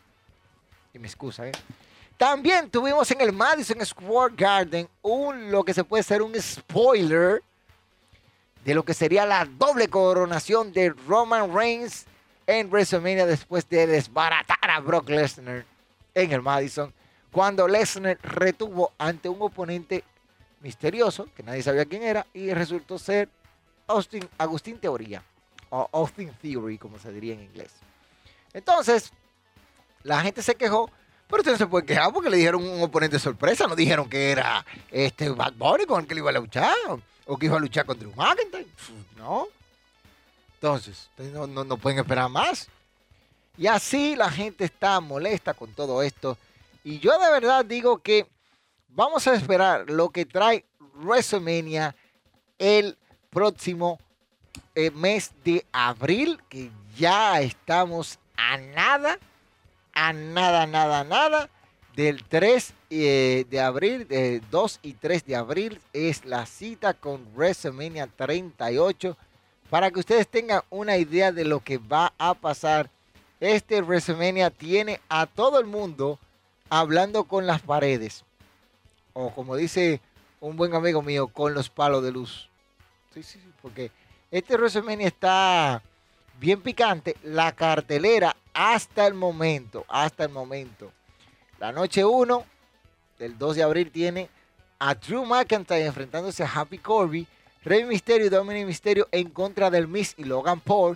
Y me excusa, ¿eh? También tuvimos en el Madison Square Garden un, lo que se puede ser un spoiler de lo que sería la doble coronación de Roman Reigns en WrestleMania después de desbaratar a Brock Lesnar en el Madison, cuando Lesnar retuvo ante un oponente misterioso, que nadie sabía quién era, y resultó ser Austin, Agustín Teoría, o Austin Theory, como se diría en inglés. Entonces, la gente se quejó, pero usted no se puede quejar porque le dijeron un oponente sorpresa, no dijeron que era este Bad Bunny con el que le iba a luchar, o que iba a luchar contra un McIntyre, no. Entonces, no, no, no pueden esperar más. Y así la gente está molesta con todo esto. Y yo de verdad digo que vamos a esperar lo que trae WrestleMania el próximo eh, mes de abril, que ya estamos a nada, a nada, nada, nada, del tres eh, de abril, eh, dos y tres de abril es la cita con WrestleMania treinta y ocho, para que ustedes tengan una idea de lo que va a pasar. Este WrestleMania tiene a todo el mundo hablando con las paredes, o como dice un buen amigo mío, con los palos de luz. Sí, sí, sí, porque este WrestleMania está bien picante. La cartelera hasta el momento, hasta el momento. La noche uno del dos de abril tiene a Drew McIntyre enfrentándose a Happy Corbin, Rey Mysterio y Dominic Mysterio en contra del Miz y Logan Paul.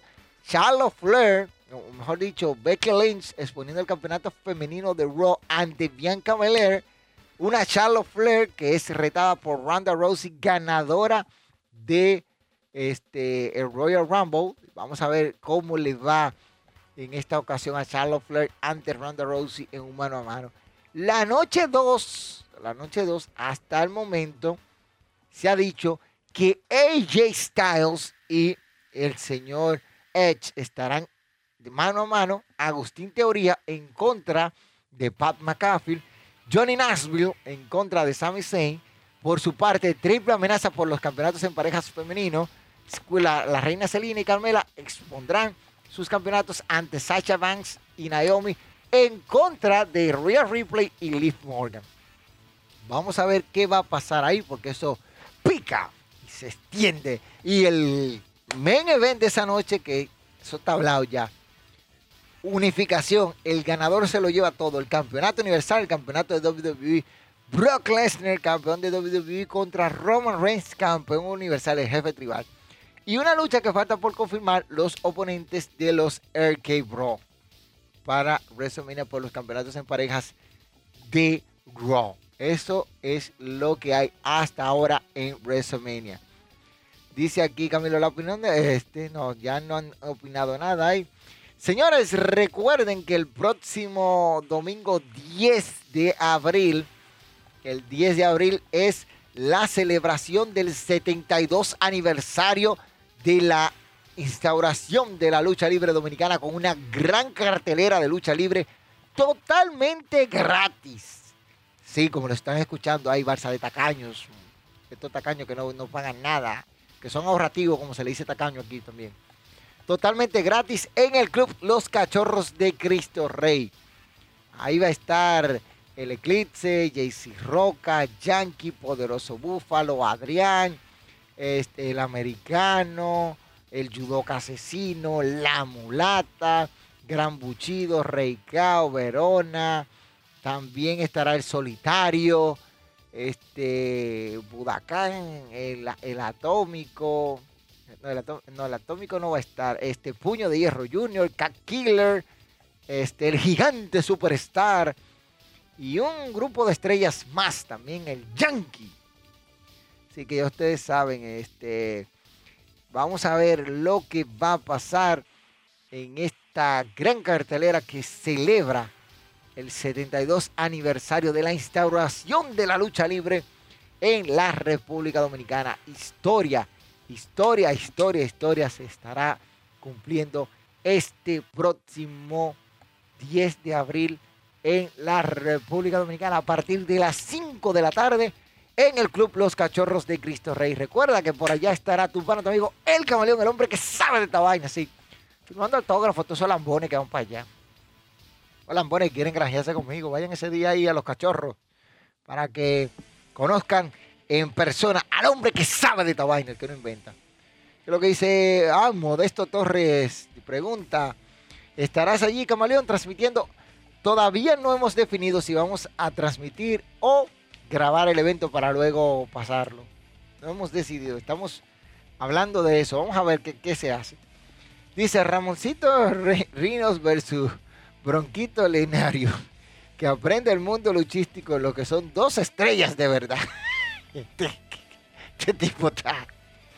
Charlotte Flair, o mejor dicho, Becky Lynch, exponiendo el campeonato femenino de Raw ante Bianca Belair. Una Charlotte Flair que es retada por Ronda Rousey, ganadora de este, el Royal Rumble. Vamos a ver cómo le va en esta ocasión a Charlotte Flair ante Ronda Rousey en un mano a mano. La noche dos, la noche dos, hasta el momento, se ha dicho que A J Styles y el señor Edge estarán de mano a mano. Agustín Teoría en contra de Pat McAfee. Johnny Knoxville en contra de Sami Zayn. Por su parte, triple amenaza por los campeonatos en parejas femeninos. La, la reina Zelina y Carmela expondrán sus campeonatos ante Sasha Banks y Naomi en contra de Rhea Ripley y Liv Morgan. Vamos a ver qué va a pasar ahí, porque eso pica y se extiende. Y el main event de esa noche, que eso está hablado ya. Unificación, el ganador se lo lleva todo. El campeonato universal, el campeonato de W W E. Brock Lesnar, campeón de W W E, contra Roman Reigns, campeón universal, el jefe tribal. Y una lucha que falta por confirmar, los oponentes de los R K Bro para WrestleMania por los campeonatos en parejas de Raw. Eso es lo que hay hasta ahora en WrestleMania. Dice aquí Camilo la opinión de este. No, ya no han opinado nada ahí. Señores, recuerden que el próximo domingo diez de abril, el diez de abril es la celebración del setenta y dos aniversario de la instauración de la lucha libre dominicana, con una gran cartelera de lucha libre totalmente gratis. Sí, como lo están escuchando, hay Barça de tacaños, estos tacaños que no, no pagan nada, que son ahorrativos, como se le dice tacaño aquí también. Totalmente gratis en el club Los Cachorros de Cristo Rey. Ahí va a estar el Eclipse, Jaycee Roca, Yankee, Poderoso Búfalo, Adrián, este, el Americano, el Judoka Asesino, La Mulata, Gran Buchido, Rey Cao, Verona. También estará el Solitario, este, Budacán, el, el Atómico. No el, ató, no, el Atómico no va a estar. Este, Puño de Hierro Junior, Cat Killer, este, el Gigante Superstar. Y un grupo de estrellas más también, el Yankee. Así que ya ustedes saben, este, vamos a ver lo que va a pasar en esta gran cartelera que celebra el setenta y dos aniversario de la instauración de la lucha libre en la República Dominicana. Historia, historia, historia, historia se estará cumpliendo este próximo diez de abril en la República Dominicana a partir de las cinco de la tarde en el Club Los Cachorros de Cristo Rey. Recuerda que por allá estará tu pana, tu amigo, el Camaleón, el hombre que sabe de esta vaina, sí. Firmando autógrafos, todos esos lambones que van para allá. Los lambones que quieren granjearse conmigo, vayan ese día ahí a Los Cachorros para que conozcan en persona al hombre que sabe de esta vaina, el que no inventa. Es lo que dice ah, Modesto Torres, pregunta, ¿estarás allí, Camaleón, transmitiendo? Todavía no hemos definido si vamos a transmitir o grabar el evento para luego pasarlo. No hemos decidido, estamos hablando de eso. Vamos a ver qué, qué se hace. Dice Ramoncito Rinos versus Bronquito Lenario, que aprende el mundo luchístico, lo que son dos estrellas de verdad. Este, este tipo está...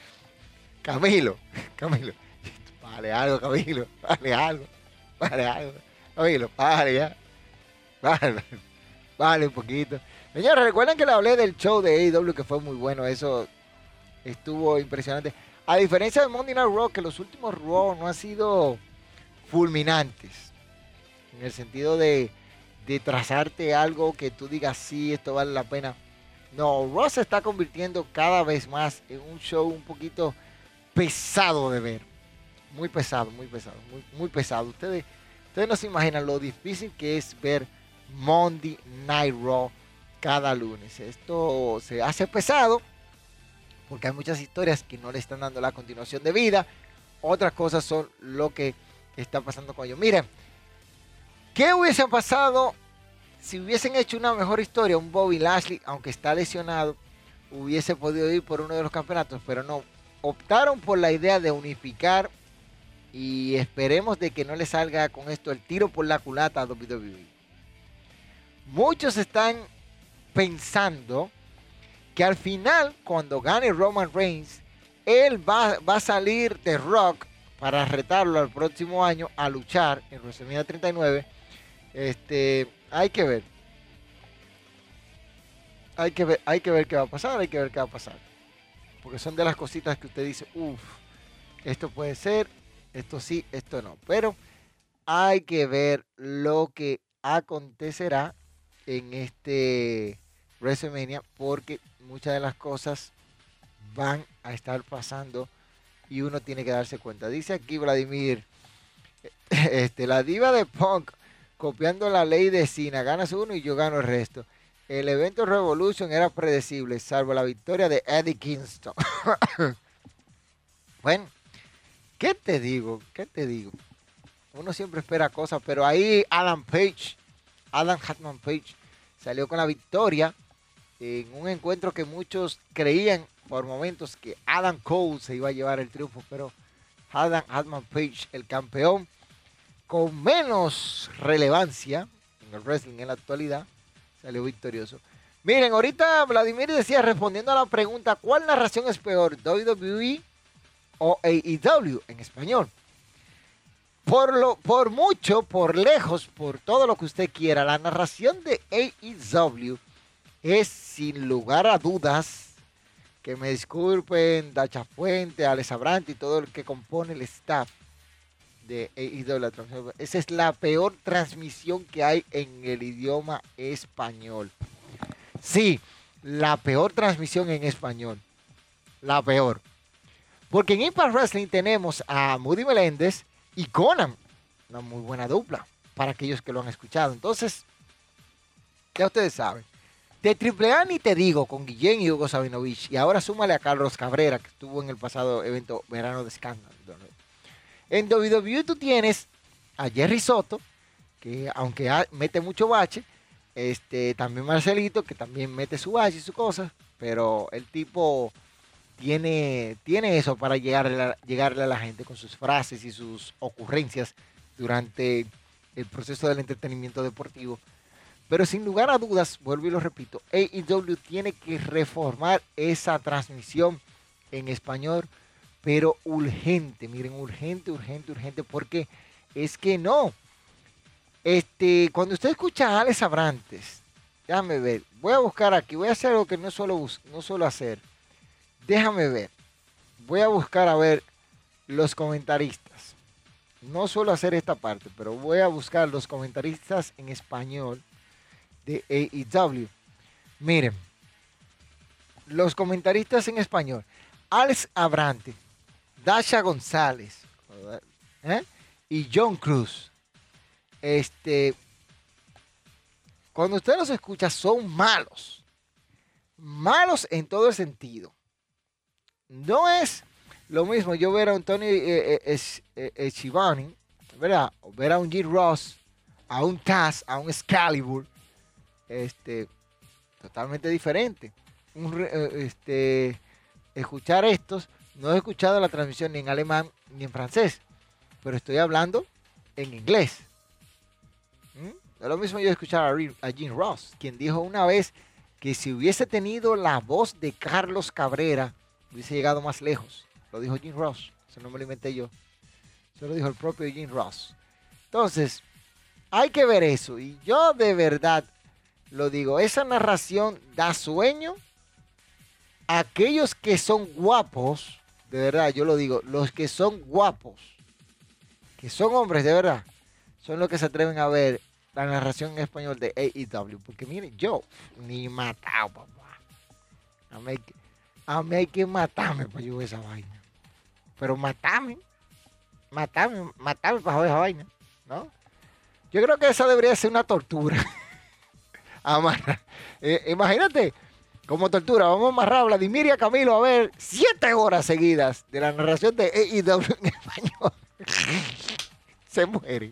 Camilo, Camilo, vale algo, Camilo, vale algo, vale algo. Camilo, vale ya, vale, vale un poquito. Señores, recuerden que le hablé del show de A E W que fue muy bueno, eso estuvo impresionante. A diferencia de Monday Night Raw, que los últimos Raw no han sido fulminantes, en el sentido de, de trazarte algo que tú digas, sí, esto vale la pena. No, Raw se está convirtiendo cada vez más en un show un poquito pesado de ver. Muy pesado, muy pesado, muy, muy pesado. Ustedes, ustedes no se imaginan lo difícil que es ver Monday Night Raw cada lunes. Esto se hace pesado porque hay muchas historias que no le están dando la continuación de vida. Otras cosas son lo que está pasando con ellos. Miren, ¿qué hubiese pasado si hubiesen hecho una mejor historia? Un Bobby Lashley, aunque está lesionado, hubiese podido ir por uno de los campeonatos, pero no. Optaron por la idea de unificar Y esperemos de que no le salga con esto el tiro por la culata a doble u doble u E. Muchos están pensando que al final, cuando gane Roman Reigns, él va, va a salir de Rock para retarlo al próximo año a luchar en WrestleMania treinta y nueve. Este, hay que ver. Hay que ver, hay que ver qué va a pasar, hay que ver qué va a pasar. Porque son de las cositas que usted dice, uff, esto puede ser, esto sí, esto no. Pero hay que ver lo que acontecerá en este WrestleMania, porque muchas de las cosas van a estar pasando y uno tiene que darse cuenta. Dice aquí Vladimir, este, la diva de Punk copiando la ley de Cena, ganas uno y yo gano el resto. El evento Revolution era predecible, salvo la victoria de Eddie Kingston. Bueno, ¿qué te digo? ¿Qué te digo? Uno siempre espera cosas, pero ahí Adam Page, Adam Hatman Page, salió con la victoria en un encuentro que muchos creían por momentos que Adam Cole se iba a llevar el triunfo, pero Adam Hatman Page, el campeón con menos relevancia en el wrestling en la actualidad, salió victorioso. Miren, ahorita Vladimir decía, respondiendo a la pregunta, ¿cuál narración es peor, doble u doble u E o A E W en español? Por, lo, por mucho, por lejos, por todo lo que usted quiera, la narración de A E W es sin lugar a dudas, que me disculpen Dacha Fuente, Alex Abranti y todo el que compone el staff de A E W. Esa es la peor transmisión que hay en el idioma español. Sí, la peor transmisión en español. La peor. Porque en Impact Wrestling tenemos a Moody Meléndez y Conan. Una muy buena dupla para aquellos que lo han escuchado. Entonces, ya ustedes saben. De Triple A ni te digo, con Guillén y Hugo Sabinovich. Y ahora súmale a Carlos Cabrera, que estuvo en el pasado evento Verano de Scandal. En doble u doble u E tú tienes a Jerry Soto, que aunque mete mucho bache, este, también Marcelito, que también mete su bache y sus cosas, pero el tipo tiene, tiene eso para llegarle a, llegarle a la gente con sus frases y sus ocurrencias durante el proceso del entretenimiento deportivo. Pero sin lugar a dudas, vuelvo y lo repito, A E W tiene que reformar esa transmisión en español, pero urgente, miren, urgente, urgente, urgente, porque es que no. Este, cuando usted escucha a Alex Abrantes, déjame ver, voy a buscar aquí, voy a hacer algo que no suelo, no suelo hacer. Déjame ver, voy a buscar a ver los comentaristas. No suelo hacer esta parte, pero voy a buscar los comentaristas en español de A E W. Miren, los comentaristas en español, Alex Abrantes, Dasha González, ¿eh? Y John Cruz. Este, cuando usted los escucha, son malos. Malos en todo el sentido. No es lo mismo yo ver a un Tony eh, eh, eh, Schiavone, ¿verdad? O ver a un Jim Ross, a un Taz, a un Excalibur. Este, totalmente diferente. Un, eh, este, escuchar estos. No he escuchado la transmisión ni en alemán ni en francés, pero estoy hablando en inglés. ¿Mm? Es lo mismo yo escuchar a, a Jim Ross, quien dijo una vez que si hubiese tenido la voz de Carlos Cabrera, hubiese llegado más lejos. Lo dijo Jim Ross, eso no me lo inventé yo. Eso lo dijo el propio Jim Ross. Entonces, hay que ver eso. Y yo de verdad lo digo, esa narración da sueño a aquellos que son guapos. De verdad, yo lo digo, los que son guapos, que son hombres de verdad, son los que se atreven a ver la narración en español de A E W. Porque miren, yo ni matado, papá. A mí hay que, a mí hay que matarme para yo ver esa vaina. Pero matarme, matarme, matarme para ver esa vaina, ¿no? Yo creo que esa debería ser una tortura. Amarra. Eh, imagínate. Como tortura, vamos a amarrar a Vladimir y a Camilo a ver siete horas seguidas de la narración de A E W en español. Se muere.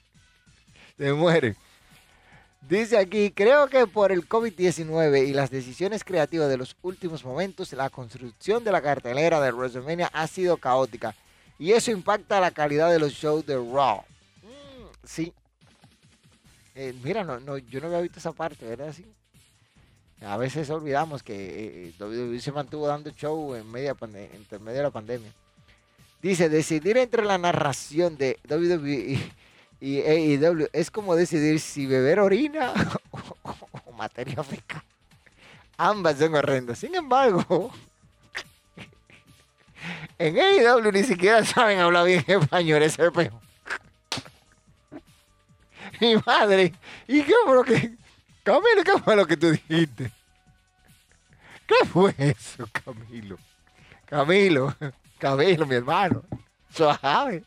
Se muere. Dice aquí, creo que por el COVID diecinueve y las decisiones creativas de los últimos momentos, la construcción de la cartelera de WrestleMania ha sido caótica. y eso impacta la calidad de los shows de Raw. Mm, sí. Eh, mira, no, no, yo no había visto esa parte, ¿verdad? Sí. A veces olvidamos que eh, W W E se mantuvo dando show en media pande- entre medio de la pandemia. Dice, decidir entre la narración de W W E y A E W es como decidir si beber orina o, o- o materia fecal. Ambas son horrendas. Sin embargo, en A E W ni siquiera saben hablar bien español, ese es peor. Mi madre, ¿y qué fue lo que... Camilo, ¿qué fue lo que tú dijiste? ¿Qué fue eso, Camilo? Camilo, Camilo, mi hermano. Suave.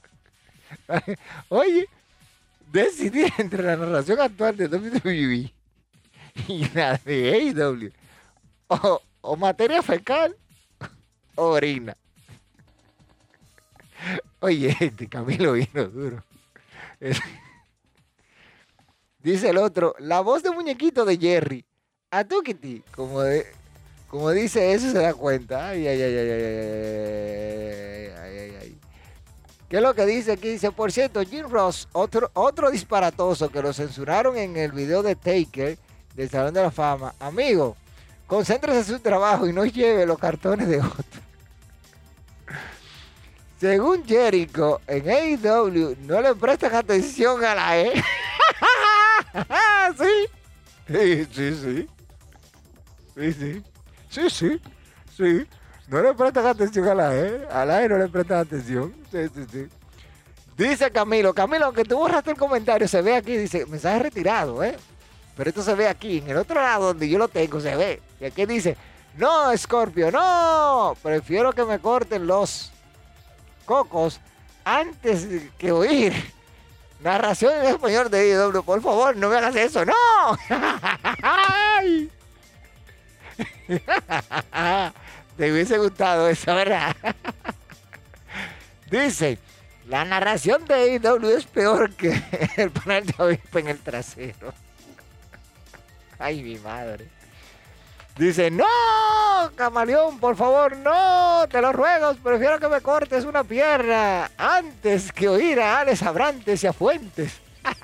Oye, decidir entre la narración actual de W W E y la de A E W. O, o materia fecal o orina. Oye, este Camilo vino duro. Es- Dice el otro, la voz de muñequito de Jerry. A Tukiti, como de, como dice eso se da cuenta. Ay, ay, ay, ay, ay, ay, ay, ay, ay. ¿Qué es lo que dice aquí? Dice, por cierto, Jim Ross, otro, otro disparatoso que lo censuraron en el video de Taker del Salón de la Fama. Amigo, concéntrese en su trabajo y no lleve los cartones de otro. Según Jericho, en A E W no le prestan atención a la E. ¿Sí? Sí, sí, sí. Sí, sí. Sí, sí. Sí. No le prestan atención a la E. A la E no le prestan atención. Sí, sí, sí. Dice Camilo. Camilo, aunque tú borraste el comentario, se ve aquí. Dice, mensaje retirado, ¿eh? Pero esto se ve aquí. En el otro lado donde yo lo tengo, se ve. Y aquí dice, no, Scorpio, no. Prefiero que me corten los cocos antes que oír narración en español de A E W. Por favor, no me hagas eso. ¡No! Ay. Te hubiese gustado eso, ¿verdad? Dice, la narración de A E W es peor que el panel de avispa en el trasero. Ay, mi madre. Dice, no, Camaleón, por favor, no, te lo ruego, prefiero que me cortes una pierna antes que oír a Alex Abrantes y a Fuentes.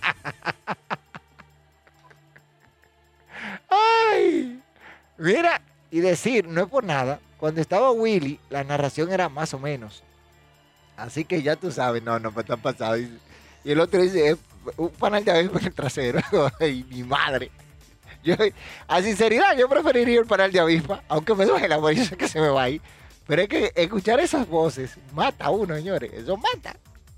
Ay, mira, y decir, no es por nada, cuando estaba Willy, la narración era más o menos. Así que ya tú sabes, no, no me está pasado. Y el otro dice, un panel de avispa en el trasero. Ay, mi madre. Yo, a sinceridad, yo preferiría el panel de avispa, aunque me duela, porque yo sé que se me va a ir. Pero es que escuchar esas voces mata a uno, señores. Eso mata.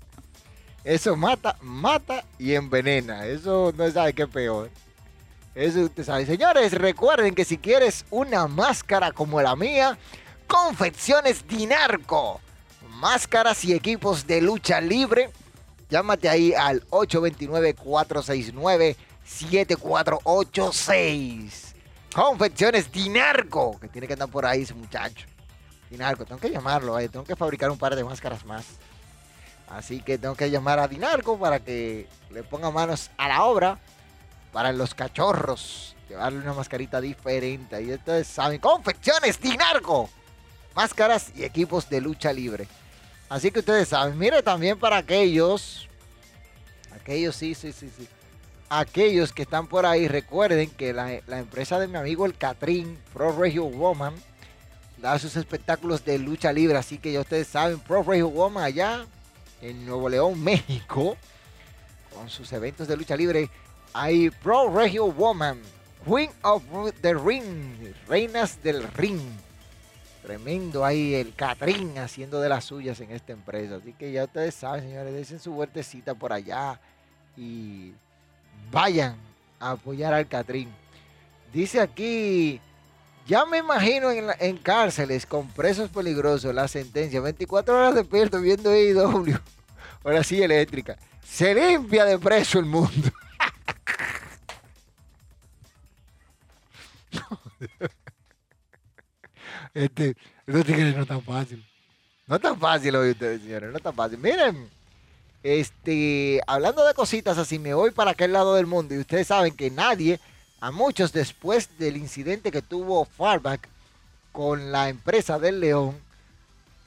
Eso mata, mata y envenena. Eso no sabe qué peor. Eso usted sabe. Señores, recuerden que si quieres una máscara como la mía, Confecciones Dinarco. Máscaras y equipos de lucha libre. Llámate ahí al ocho dos nueve, cuatro seis nueve, siete cuatro ocho seis. Confecciones Dinarco, que tiene que andar por ahí ese muchacho. Dinarco, tengo que llamarlo, eh. tengo que fabricar un par de máscaras más. Así que tengo que llamar a Dinarco para que le ponga manos a la obra para los cachorros. Llevarle una mascarita diferente. Y ustedes saben, Confecciones Dinarco. Máscaras y equipos de lucha libre. Así que ustedes saben, mire también para aquellos, aquellos sí, sí, sí, sí. Aquellos que están por ahí, recuerden que la, la empresa de mi amigo el Catrín, Pro Regio Woman, da sus espectáculos de lucha libre. Así que ya ustedes saben, Pro Regio Woman allá en Nuevo León, México, con sus eventos de lucha libre. Hay Pro Regio Woman, Queen of the Ring, Reinas del Ring. Tremendo ahí el Catrín haciendo de las suyas en esta empresa. Así que ya ustedes saben, señores, desen su vueltecita por allá y vayan a apoyar al Catrín. Dice aquí, ya me imagino en, la, en cárceles con presos peligrosos la sentencia. veinticuatro horas despierto viendo A E W. Ahora sí, eléctrica. Se limpia de preso el mundo. Este, estos tigres no es tan fácil. No es tan fácil hoy ustedes, señores. No es tan fácil. Miren, este, hablando de cositas así, me voy para aquel lado del mundo. Y ustedes saben que nadie, a muchos después del incidente que tuvo Farback con la empresa del León,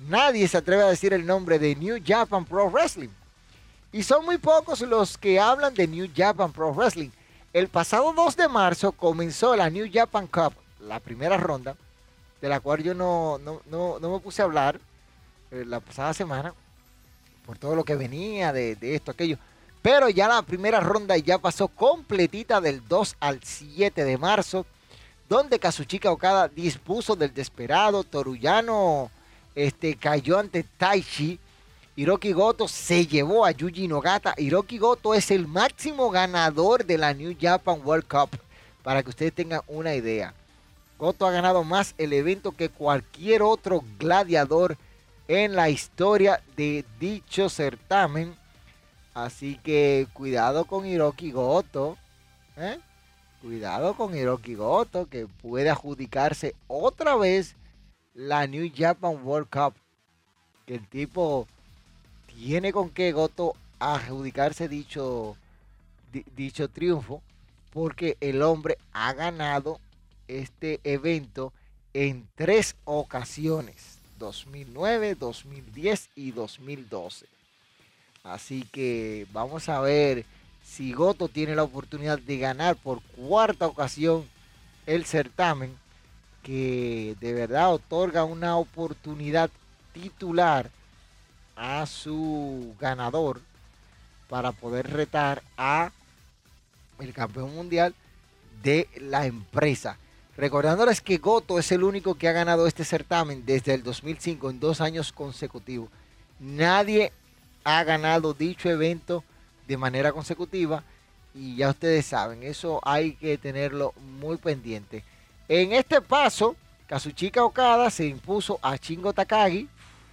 nadie se atreve a decir el nombre de New Japan Pro Wrestling. Y son muy pocos los que hablan de New Japan Pro Wrestling. El pasado dos de marzo comenzó la New Japan Cup, la primera ronda, de la cual yo no, no, no, no me puse a hablar eh, la pasada semana, por todo lo que venía de, de esto, aquello. Pero ya la primera ronda ya pasó completita del dos al siete de marzo, donde Kazuchika Okada dispuso del desesperado. Toru Yano este, cayó ante Taichi. Hiroki Goto se llevó a Yuji Nagata. Hiroki Goto es el máximo ganador de la New Japan World Cup, para que ustedes tengan una idea. Goto ha ganado más el evento que cualquier otro gladiador en la historia de dicho certamen. Así que cuidado con Hiroki Goto. ¿eh? Cuidado con Hiroki Goto, que puede adjudicarse otra vez la New Japan World Cup. Que el tipo tiene con qué, Goto, adjudicarse dicho, di, dicho triunfo, porque el hombre ha ganado este evento en tres ocasiones: dos mil nueve, dos mil diez y dos mil doce. Así que vamos a ver si Goto tiene la oportunidad de ganar por cuarta ocasión el certamen, que de verdad otorga una oportunidad titular a su ganador para poder retar a el campeón mundial de la empresa. Recordándoles que Goto es el único que ha ganado este certamen desde el dos mil cinco en dos años consecutivos. Nadie ha ganado dicho evento de manera consecutiva, y ya ustedes saben, eso hay que tenerlo muy pendiente. En este paso, Kazuchika Okada se impuso a Shingo Takagi.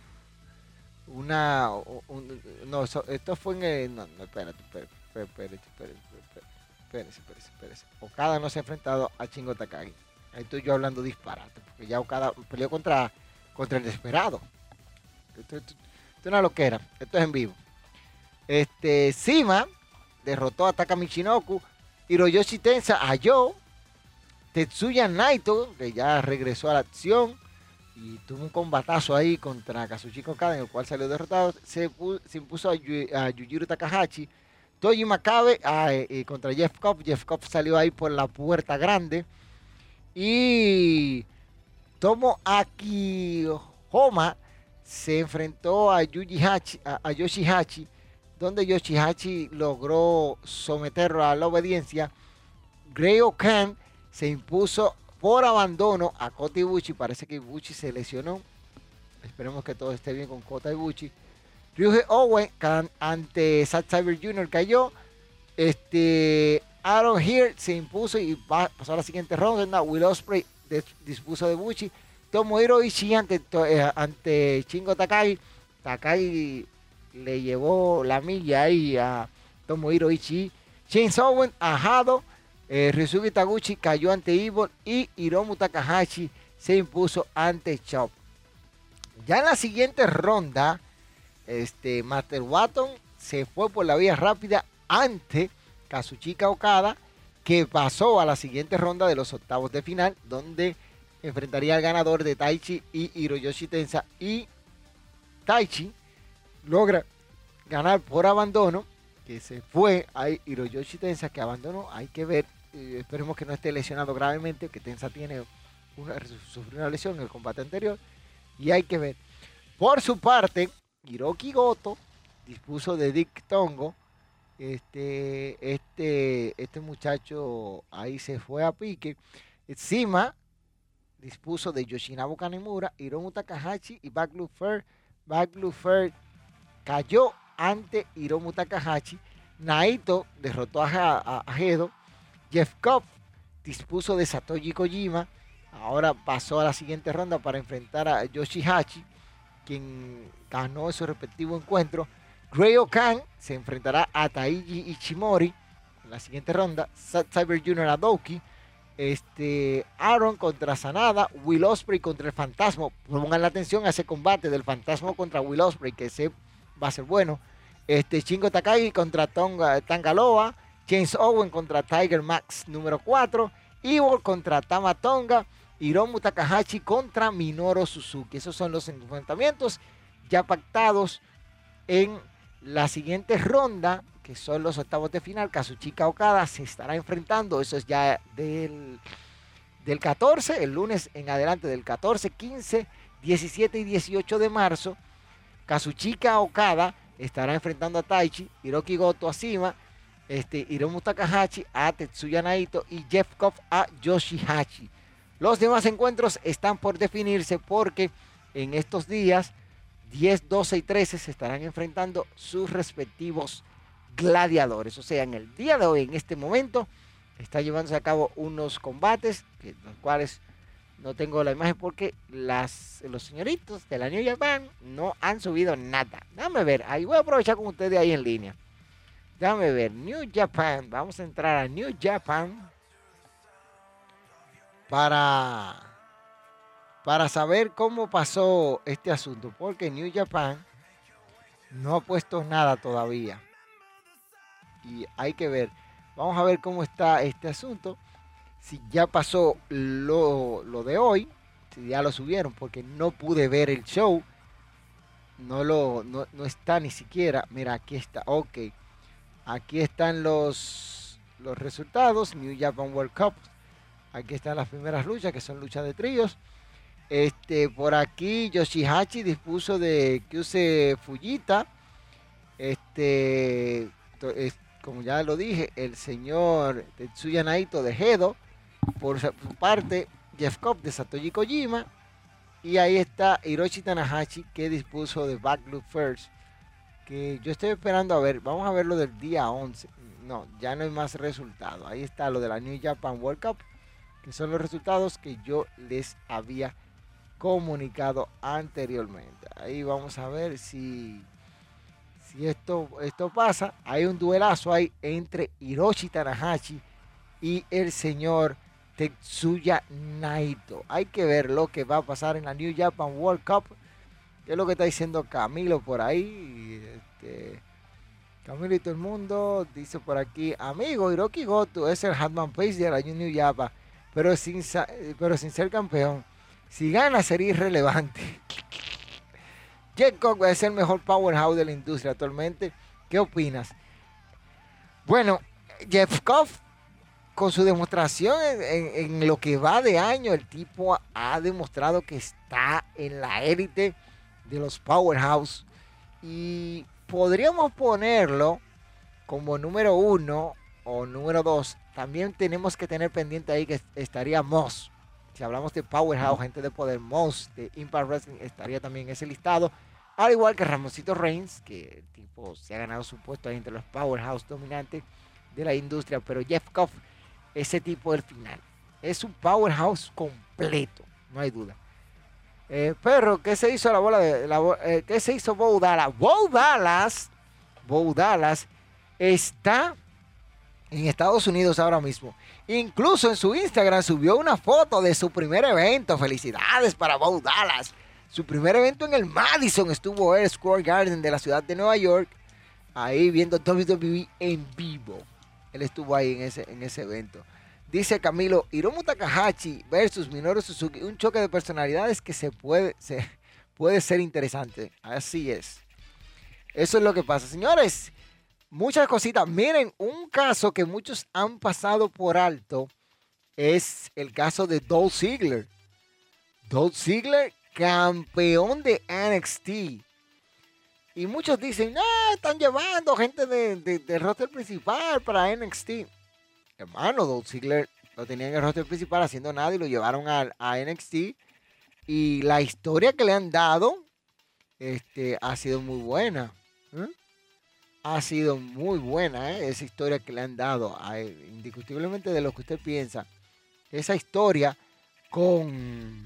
Una, un, no, eso, esto fue en el, no, no, espérate, espérate, espérate, espérate, espérate, espérate, espérate. Okada no se ha enfrentado a Shingo Takagi. Ahí estoy yo hablando disparate, porque ya Okada peleó contra, contra el Desesperado. Esto, esto, esto es una loquera, esto es en vivo. Este, Sima derrotó a Taka Michinoku. Hiroyoshi Tensa a Yo. Tetsuya Naito, que ya regresó a la acción y tuvo un combatazo ahí contra Kazuchika Okada, en el cual salió derrotado. Se, se impuso a, Yu, a Yujiro Takahashi. Toji Makabe a, eh, contra Jeff Cobb. Jeff Cobb salió ahí por la puerta grande. Y Tomo Akihoma se enfrentó a, Yuji Hachi, a, a Yoshihachi, donde Yoshihachi logró someterlo a la obediencia. Greyo-Kan se impuso por abandono a Kota Ibushi. Parece que Ibushi se lesionó. Esperemos que todo esté bien con Kota Ibushi. Ryuji Owen ante Zack Sabre junior cayó. Este, Aaron Here se impuso y pasó a la siguiente ronda. Will Ospreay dispuso de Ibushi. Tomohiro Ishii ante, eh, ante Shingo Takagi. Takagi le llevó la milla ahí a Tomohiro Ishii. James Owen a Hado. Eh, Ryusuke Taguchi cayó ante Evil y Hiromu Takahashi se impuso ante Chop. Ya en la siguiente ronda, este, Master Waton se fue por la vía rápida ante Kazuchika Okada, que pasó a la siguiente ronda de los octavos de final, donde enfrentaría al ganador de Taichi y Hiroyoshi Tensa. Y Taichi logra ganar por abandono, que se fue a Hiroyoshi Tensa, que abandonó. Hay que ver, eh, esperemos que no esté lesionado gravemente, que Tensa tiene una, sufrió una lesión en el combate anterior, y hay que ver. Por su parte, Hiroki Goto dispuso de Dick Tongo. Este, este, este muchacho ahí se fue a pique. Encima dispuso de Yoshinabu Kanemura, Hiromu Takahashi y Back Lufer. Back Lufer cayó ante Hiromu Takahashi. Naito derrotó a, a, a Gedo. Jeff Cobb dispuso de Satoshi Kojima. Ahora pasó a la siguiente ronda para enfrentar a Yoshihachi, quien ganó su respectivo encuentro. Greyo-Kan se enfrentará a Taiji Ichimori en la siguiente ronda. Zack Sabre junior a Douki. Este, Aaron contra Sanada. Will Ospreay contra el Fantasma. Pongan la atención a ese combate del Fantasma contra Will Ospreay, que se va a ser bueno. Este, Shingo Takagi contra Tonga, Tangaloa. James Owen contra Tiger Max número cuatro. Evil contra Tama Tonga. Hiromu Takahashi contra Minoru Suzuki. Esos son los enfrentamientos ya pactados en la siguiente ronda, que son los octavos de final. Kazuchika Okada se estará enfrentando, eso es ya del, del catorce, el lunes en adelante, del catorce, quince, diecisiete y dieciocho de marzo. Kazuchika Okada estará enfrentando a Taichi, Hiroki Goto a Shima, este, Hiromu Takahashi a Tetsuya Naito y Jeff Cobb a Yoshihashi. Los demás encuentros están por definirse porque en estos días diez, doce y trece se estarán enfrentando sus respectivos gladiadores. O sea, en el día de hoy, en este momento, está llevándose a cabo unos combates, que, los cuales no tengo la imagen porque las, los señoritos de la New Japan no han subido nada. Déjame ver, ahí voy a aprovechar con ustedes ahí en línea. Déjame ver, New Japan, vamos a entrar a New Japan para, para saber cómo pasó este asunto, porque New Japan no ha puesto nada todavía. Y hay que ver, vamos a ver cómo está este asunto, si ya pasó lo, lo de hoy, si ya lo subieron, porque no pude ver el show, no, lo, no, no está ni siquiera, mira, aquí está, ok, aquí están los, los resultados, New Japan World Cup, aquí están las primeras luchas, que son luchas de tríos. Este, por aquí Yoshihashi dispuso de Kyuse Fujita, este, es, como ya lo dije, el señor Tetsuya Naito de Gedo, por su parte Jeff Cobb de Satoshi Kojima, y ahí está Hiroshi Tanahashi, que dispuso de Backlund First, que yo estoy esperando a ver, vamos a ver lo del día once, no, ya no hay más resultados, ahí está lo de la New Japan World Cup, que son los resultados que yo les había comunicado anteriormente. Ahí vamos a ver si, si esto, esto pasa. Hay un duelazo ahí entre Hiroshi Tanahashi y el señor Tetsuya Naito. Hay que ver lo que va a pasar en la New Japan World Cup. ¿Qué es lo que está diciendo Camilo por ahí? Este, Camilo y todo el mundo dice por aquí: amigo, Hiroki Goto es el Hatman Pace de la New Japan, pero sin, pero sin ser campeón. Si gana sería irrelevante. Jeff Cobb es el mejor powerhouse de la industria actualmente. ¿Qué opinas? Bueno, Jeff Cobb, con su demostración en, en, en lo que va de año, el tipo ha demostrado que está en la élite de los powerhouse. Y podríamos ponerlo como número uno o número dos. También tenemos que tener pendiente ahí que estaría Moss. Si hablamos de powerhouse, gente de poder, Moss de Impact Wrestling estaría también en ese listado. Al igual que Ramoncito Reigns, que el tipo se ha ganado su puesto ahí entre los powerhouse dominantes de la industria. Pero Jeff Cobb, ese tipo del final, es un powerhouse completo, no hay duda. Eh, pero, ¿qué se hizo la bola de la, eh, ¿qué se hizo Bo Dallas? Bo Dallas, Bo Dallas está en Estados Unidos ahora mismo. Incluso en su Instagram subió una foto de su primer evento. Felicidades para Bo Dallas. Su primer evento en el Madison estuvo en el Square Garden de la ciudad de Nueva York. Ahí viendo W W E en vivo. Él estuvo ahí en ese, en ese evento. Dice Camilo: Hiromu Takahashi versus Minoru Suzuki. Un choque de personalidades que se puede, se, puede ser interesante. Así es. Eso es lo que pasa. Señores, muchas cositas. Miren, un caso que muchos han pasado por alto es el caso de Dolph Ziggler. Dolph Ziggler, campeón de N X T. Y muchos dicen: no, están llevando gente de, de, del roster principal para N X T. Hermano, Dolph Ziggler lo tenían en el roster principal haciendo nada y lo llevaron a, a N X T. Y la historia que le han dado este, ha sido muy buena. ¿Eh? Ha sido muy buena, ¿eh? Esa historia que le han dado, a él, indiscutiblemente de lo que usted piensa. Esa historia con,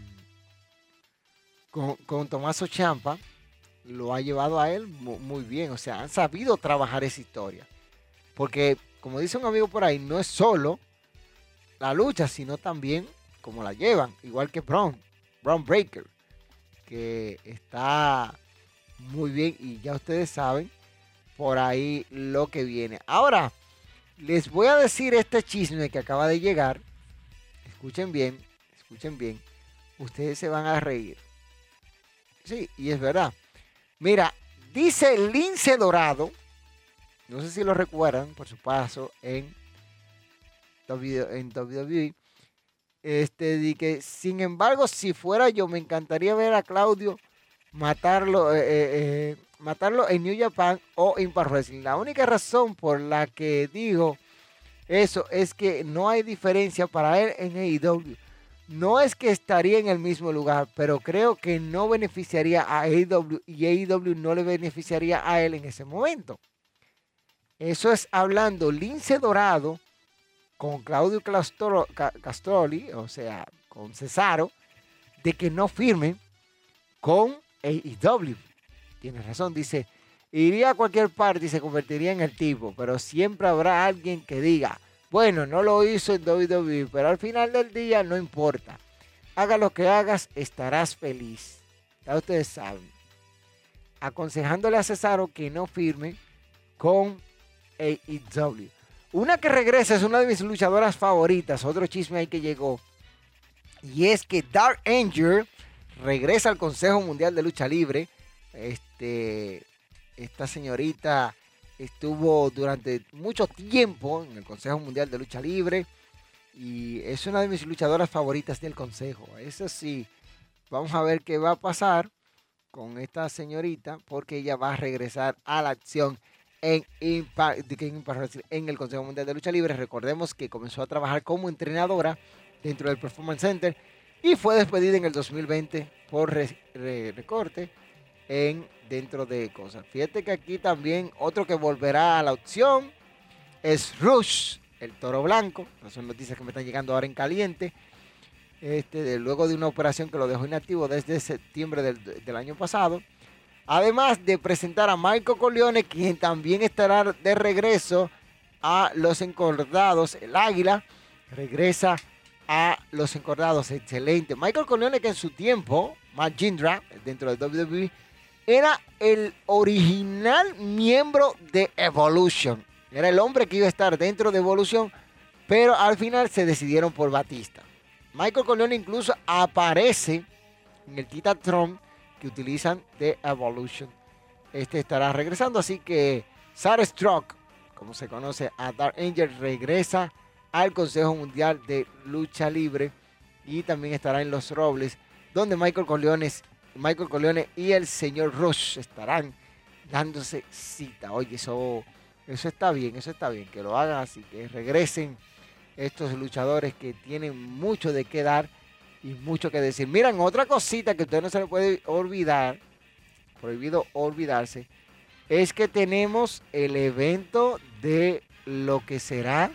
con, con Tommaso Ciampa lo ha llevado a él muy, muy bien. O sea, han sabido trabajar esa historia. Porque, como dice un amigo por ahí, no es solo la lucha, sino también cómo la llevan. Igual que Braun, Braun Breaker, que está muy bien y ya ustedes saben por ahí lo que viene. Ahora, les voy a decir este chisme que acaba de llegar. Escuchen bien, escuchen bien, ustedes se van a reír. Sí, y es verdad. Mira, dice Lince Dorado, no sé si lo recuerdan por su paso en W W E, este, de que, sin embargo, si fuera yo, me encantaría ver a Claudio matarlo, eh, eh, matarlo en New Japan o Impact Wrestling. La única razón por la que digo eso es que no hay diferencia para él en A E W. No es que estaría en el mismo lugar, pero creo que no beneficiaría a A E W y A E W no le beneficiaría a él en ese momento. Eso es hablando Lince Dorado con Claudio Castro, Castroli, o sea, con Cesaro, de que no firmen con A E W. Tiene razón, dice, iría a cualquier parte y se convertiría en el tipo, pero siempre habrá alguien que diga, bueno, no lo hizo en W W E, pero al final del día no importa. Haga lo que hagas, estarás feliz. Ya ustedes saben. Aconsejándole a Cesaro que no firme con A E W. Una que regresa es una de mis luchadoras favoritas. Otro chisme ahí que llegó. Y es que Dark Angel regresa al Consejo Mundial de Lucha Libre. Este, esta señorita estuvo durante mucho tiempo en el Consejo Mundial de Lucha Libre. Y es una de mis luchadoras favoritas del Consejo. Eso sí, vamos a ver qué va a pasar con esta señorita. Porque ella va a regresar a la acción en, Impact, en el Consejo Mundial de Lucha Libre. Recordemos que comenzó a trabajar como entrenadora dentro del Performance Center y fue despedida en el dos mil veinte por re, re, recorte en, dentro de cosas. Fíjate que aquí también otro que volverá a la opción es Rush, el Toro Blanco. Esas son noticias que me están llegando ahora en caliente. Este, de, luego de una operación que lo dejó inactivo desde septiembre del, del año pasado. Además de presentar a Michael Corleone, quien también estará de regreso a Los Encordados. El Águila regresa a Los Encordados. Excelente. Michael Corleone, que en su tiempo, Matt Jindrak, dentro de W W E, era el original miembro de Evolution. Era el hombre que iba a estar dentro de Evolution, pero al final se decidieron por Batista. Michael Corleone incluso aparece en el Titatron que utilizan de Evolution. Este estará regresando, así que Sarah Stroke, como se conoce a Dark Angel, regresa al Consejo Mundial de Lucha Libre y también estará en Los Robles, donde Michael Corleone, Michael Corleone y el señor Rush estarán dándose cita. Oye, eso, eso está bien, eso está bien, que lo hagan así, que regresen estos luchadores que tienen mucho de qué dar y mucho que decir. Miren, otra cosita que a usted no se le puede olvidar, prohibido olvidarse, es que tenemos el evento de lo que será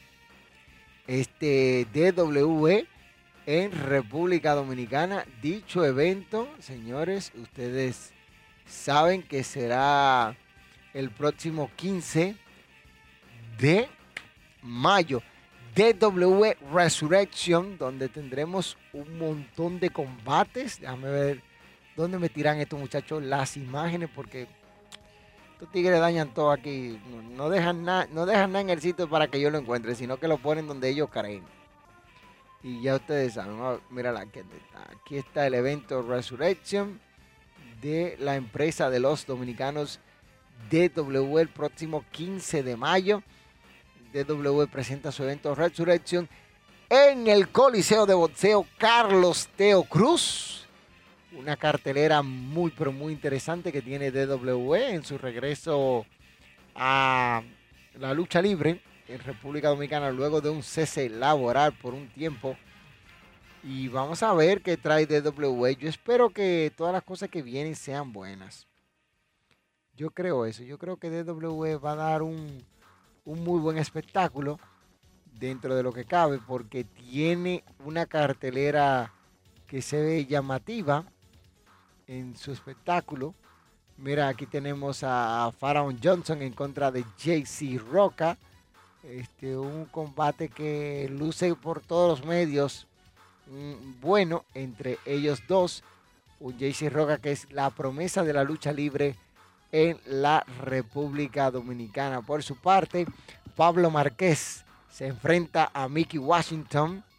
este D W E en República Dominicana. Dicho evento, señores, ustedes saben que será el próximo quince de mayo. D W E Resurrection, donde tendremos un montón de combates. Déjame ver dónde me tiran estos muchachos las imágenes, porque estos tigres dañan todo aquí. No, no dejan nada no dejan nada en el sitio para que yo lo encuentre, sino que lo ponen donde ellos creen. Y ya ustedes saben, oh, mírala, aquí está. Aquí está el evento Resurrection de la empresa de los dominicanos D W E el próximo quince de mayo. D W E presenta su evento Resurrection en el Coliseo de Boxeo Carlos Teo Cruz. Una cartelera muy, pero muy interesante que tiene D W E en su regreso a la lucha libre en República Dominicana luego de un cese laboral por un tiempo. Y vamos a ver qué trae D W E. Yo espero que todas las cosas que vienen sean buenas. Yo creo eso. Yo creo que D W E va a dar un... un muy buen espectáculo dentro de lo que cabe, porque tiene una cartelera que se ve llamativa en su espectáculo. Mira, aquí tenemos a Pharaoh Johnson en contra de J C Roca. Este, un combate que luce por todos los medios mm, bueno entre ellos dos. Un J C Roca que es la promesa de la lucha libre en la República Dominicana. Por su parte, Pablo Márquez se enfrenta a Mickey Washington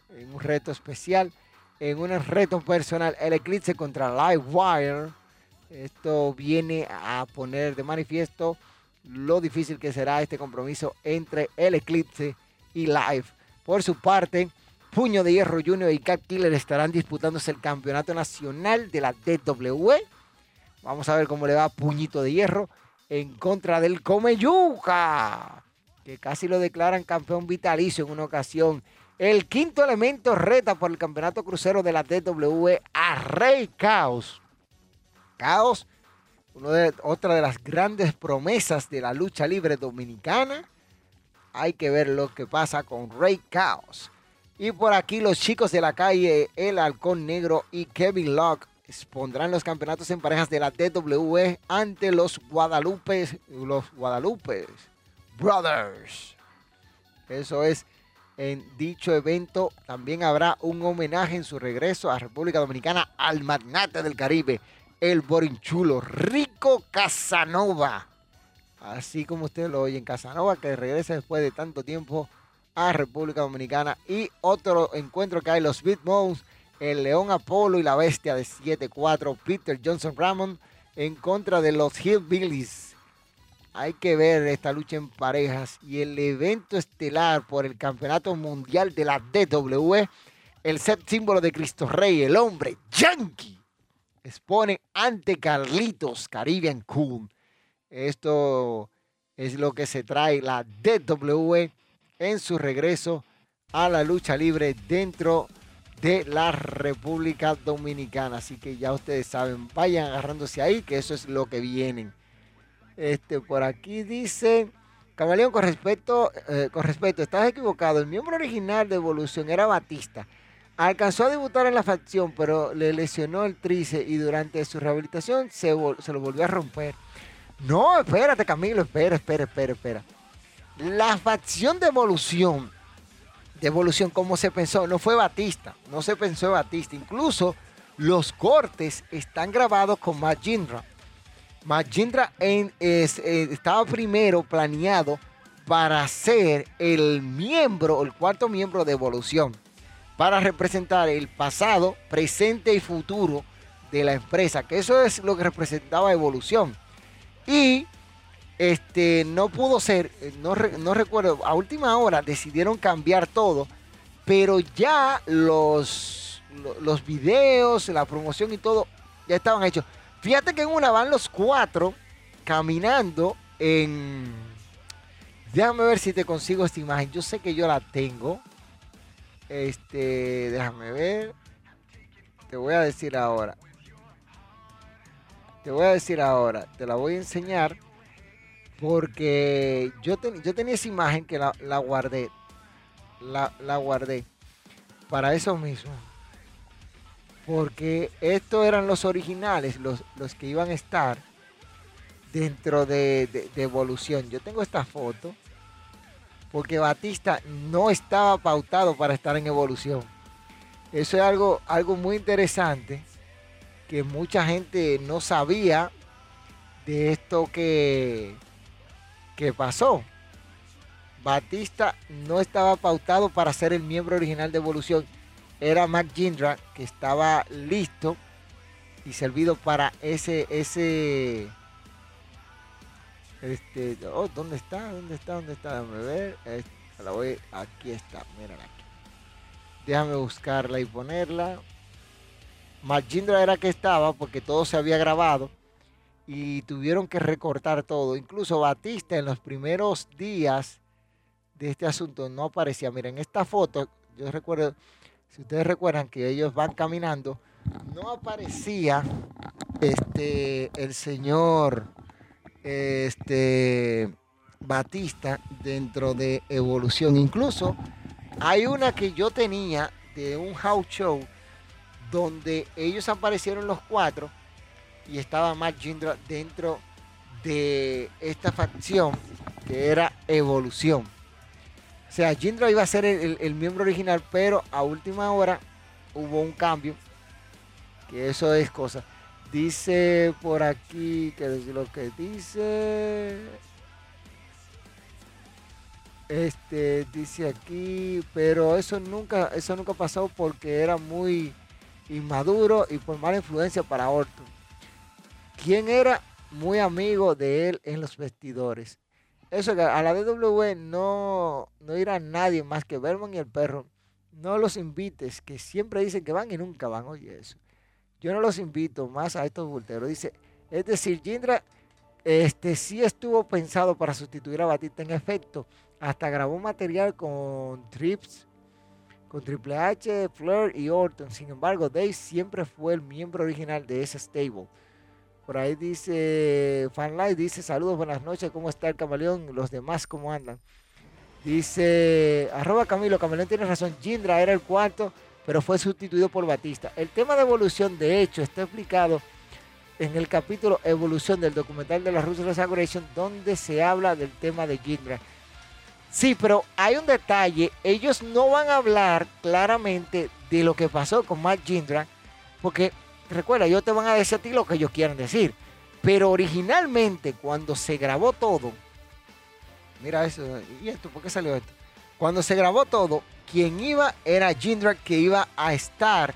en un reto especial, en un reto personal, el Eclipse contra Livewire. Esto viene a poner de manifiesto lo difícil que será este compromiso entre el Eclipse y Live. Por su parte, Puño de Hierro Junior y Cat Killer estarán disputándose el campeonato nacional de la D W E. Vamos a ver cómo le va a Puñito de Hierro en contra del Comeyuca, que casi lo declaran campeón vitalicio en una ocasión. El Quinto Elemento reta por el campeonato crucero de la D W E a Rey Caos. Caos, uno de, otra de las grandes promesas de la lucha libre dominicana. Hay que ver lo que pasa con Rey Caos. Y por aquí los chicos de la calle, el Halcón Negro y Kevin Locke, expondrán los campeonatos en parejas de la D W E ante los Guadalupes, los Guadalupes Brothers. Eso es, en dicho evento también habrá un homenaje en su regreso a República Dominicana al magnate del Caribe, el borinchulo Rico Casanova. Así como ustedes lo oyen, Casanova, que regresa después de tanto tiempo a República Dominicana. Y otro encuentro que hay, los Beat Modes, el León Apolo y la Bestia de siete cuatro, Peter Johnson Ramón, en contra de los Hillbillies. Hay que ver esta lucha en parejas. Y el evento estelar por el Campeonato Mundial de la D W E, el set símbolo de Cristo Rey, el hombre Yankee, expone ante Carlitos Caribbean Cool. Esto es lo que se trae la D W E en su regreso a la lucha libre dentro de la República Dominicana. Así que ya ustedes saben, vayan agarrándose ahí, que eso es lo que vienen. Este, por aquí dice, Camaleón, con respecto, eh, con respecto, estás equivocado. El miembro original de Evolución era Batista. Alcanzó a debutar en la facción, pero le lesionó el tríceps y durante su rehabilitación se, se lo volvió a romper. No, espérate, Camilo, espera, espera, espera, espera. La facción de Evolución, de Evolución como se pensó, no fue Batista, no se pensó en Batista. Incluso los cortes están grabados con Matt Jindra. Matt Jindra en, es, eh, estaba primero planeado para ser el miembro, el cuarto miembro de Evolución, para representar el pasado, presente y futuro de la empresa, que eso es lo que representaba Evolución. Y este, no pudo ser, no, no recuerdo, a última hora decidieron cambiar todo, pero ya los, los videos, la promoción y todo ya estaban hechos. Fíjate que en una van los cuatro caminando en... Déjame ver si te consigo esta imagen. Yo sé que yo la tengo. Este, déjame ver. Te voy a decir ahora. Te voy a decir ahora. Te la voy a enseñar. Porque yo, ten, yo tenía esa imagen que la, la guardé. La, la guardé. Para eso mismo. Porque estos eran los originales. Los, los que iban a estar dentro de, de, de Evolución. Yo tengo esta foto. Porque Batista no estaba pautado para estar en Evolución. Eso es algo, algo muy interesante, que mucha gente no sabía de esto que, que pasó. Batista no estaba pautado para ser el miembro original de Evolución. Era Matt Jindra, que estaba listo y servido para ese... ese Este, oh, ¿dónde está? ¿Dónde está? ¿Dónde está? Déjame ver. Esta, la voy, aquí está, mírala aquí. Déjame buscarla y ponerla. Matt Jindra era que estaba porque todo se había grabado y tuvieron que recortar todo. Incluso Batista en los primeros días de este asunto no aparecía. Miren, esta foto, yo recuerdo, si ustedes recuerdan que ellos van caminando, no aparecía este, el señor... Este Batista dentro de Evolución. Incluso hay una que yo tenía de un house show donde ellos aparecieron los cuatro y estaba Matt Jindra dentro de esta facción que era Evolución. O sea, Jindra iba a ser el, el, el miembro original, pero a última hora hubo un cambio, que eso es cosa. Dice por aquí, que es lo que dice. Este, dice aquí, pero eso nunca, eso nunca pasó porque era muy inmaduro y por mala influencia para Orton. ¿Quién era muy amigo de él en los vestidores? Eso, a la D W E no, no irá nadie más que Vermont y el perro. No los invites, que siempre dicen que van y nunca van. Oye, eso. Yo no los invito más a estos bulteros. Dice, es decir, Jindrak este, sí estuvo pensado para sustituir a Batista. En efecto, hasta grabó material con Trips, con Triple H, Flair y Orton. Sin embargo, Dave siempre fue el miembro original de ese stable. Por ahí dice, Fanlight dice, saludos, buenas noches, ¿cómo está el camaleón? Los demás, ¿cómo andan? Dice, arroba Camilo, Camaleón tiene razón, Jindrak era el cuarto, pero fue sustituido por Batista. El tema de evolución, de hecho, está explicado en el capítulo Evolución del documental de la Ruthless Aggression, donde se habla del tema de Jindrak. Sí, pero hay un detalle, ellos no van a hablar claramente de lo que pasó con Matt Jindrak, porque recuerda, ellos te van a decir a ti lo que ellos quieran decir, pero originalmente cuando se grabó todo, mira eso, ¿y esto? ¿Por qué salió esto? Cuando se grabó todo, quien iba era Jindrak, que iba a estar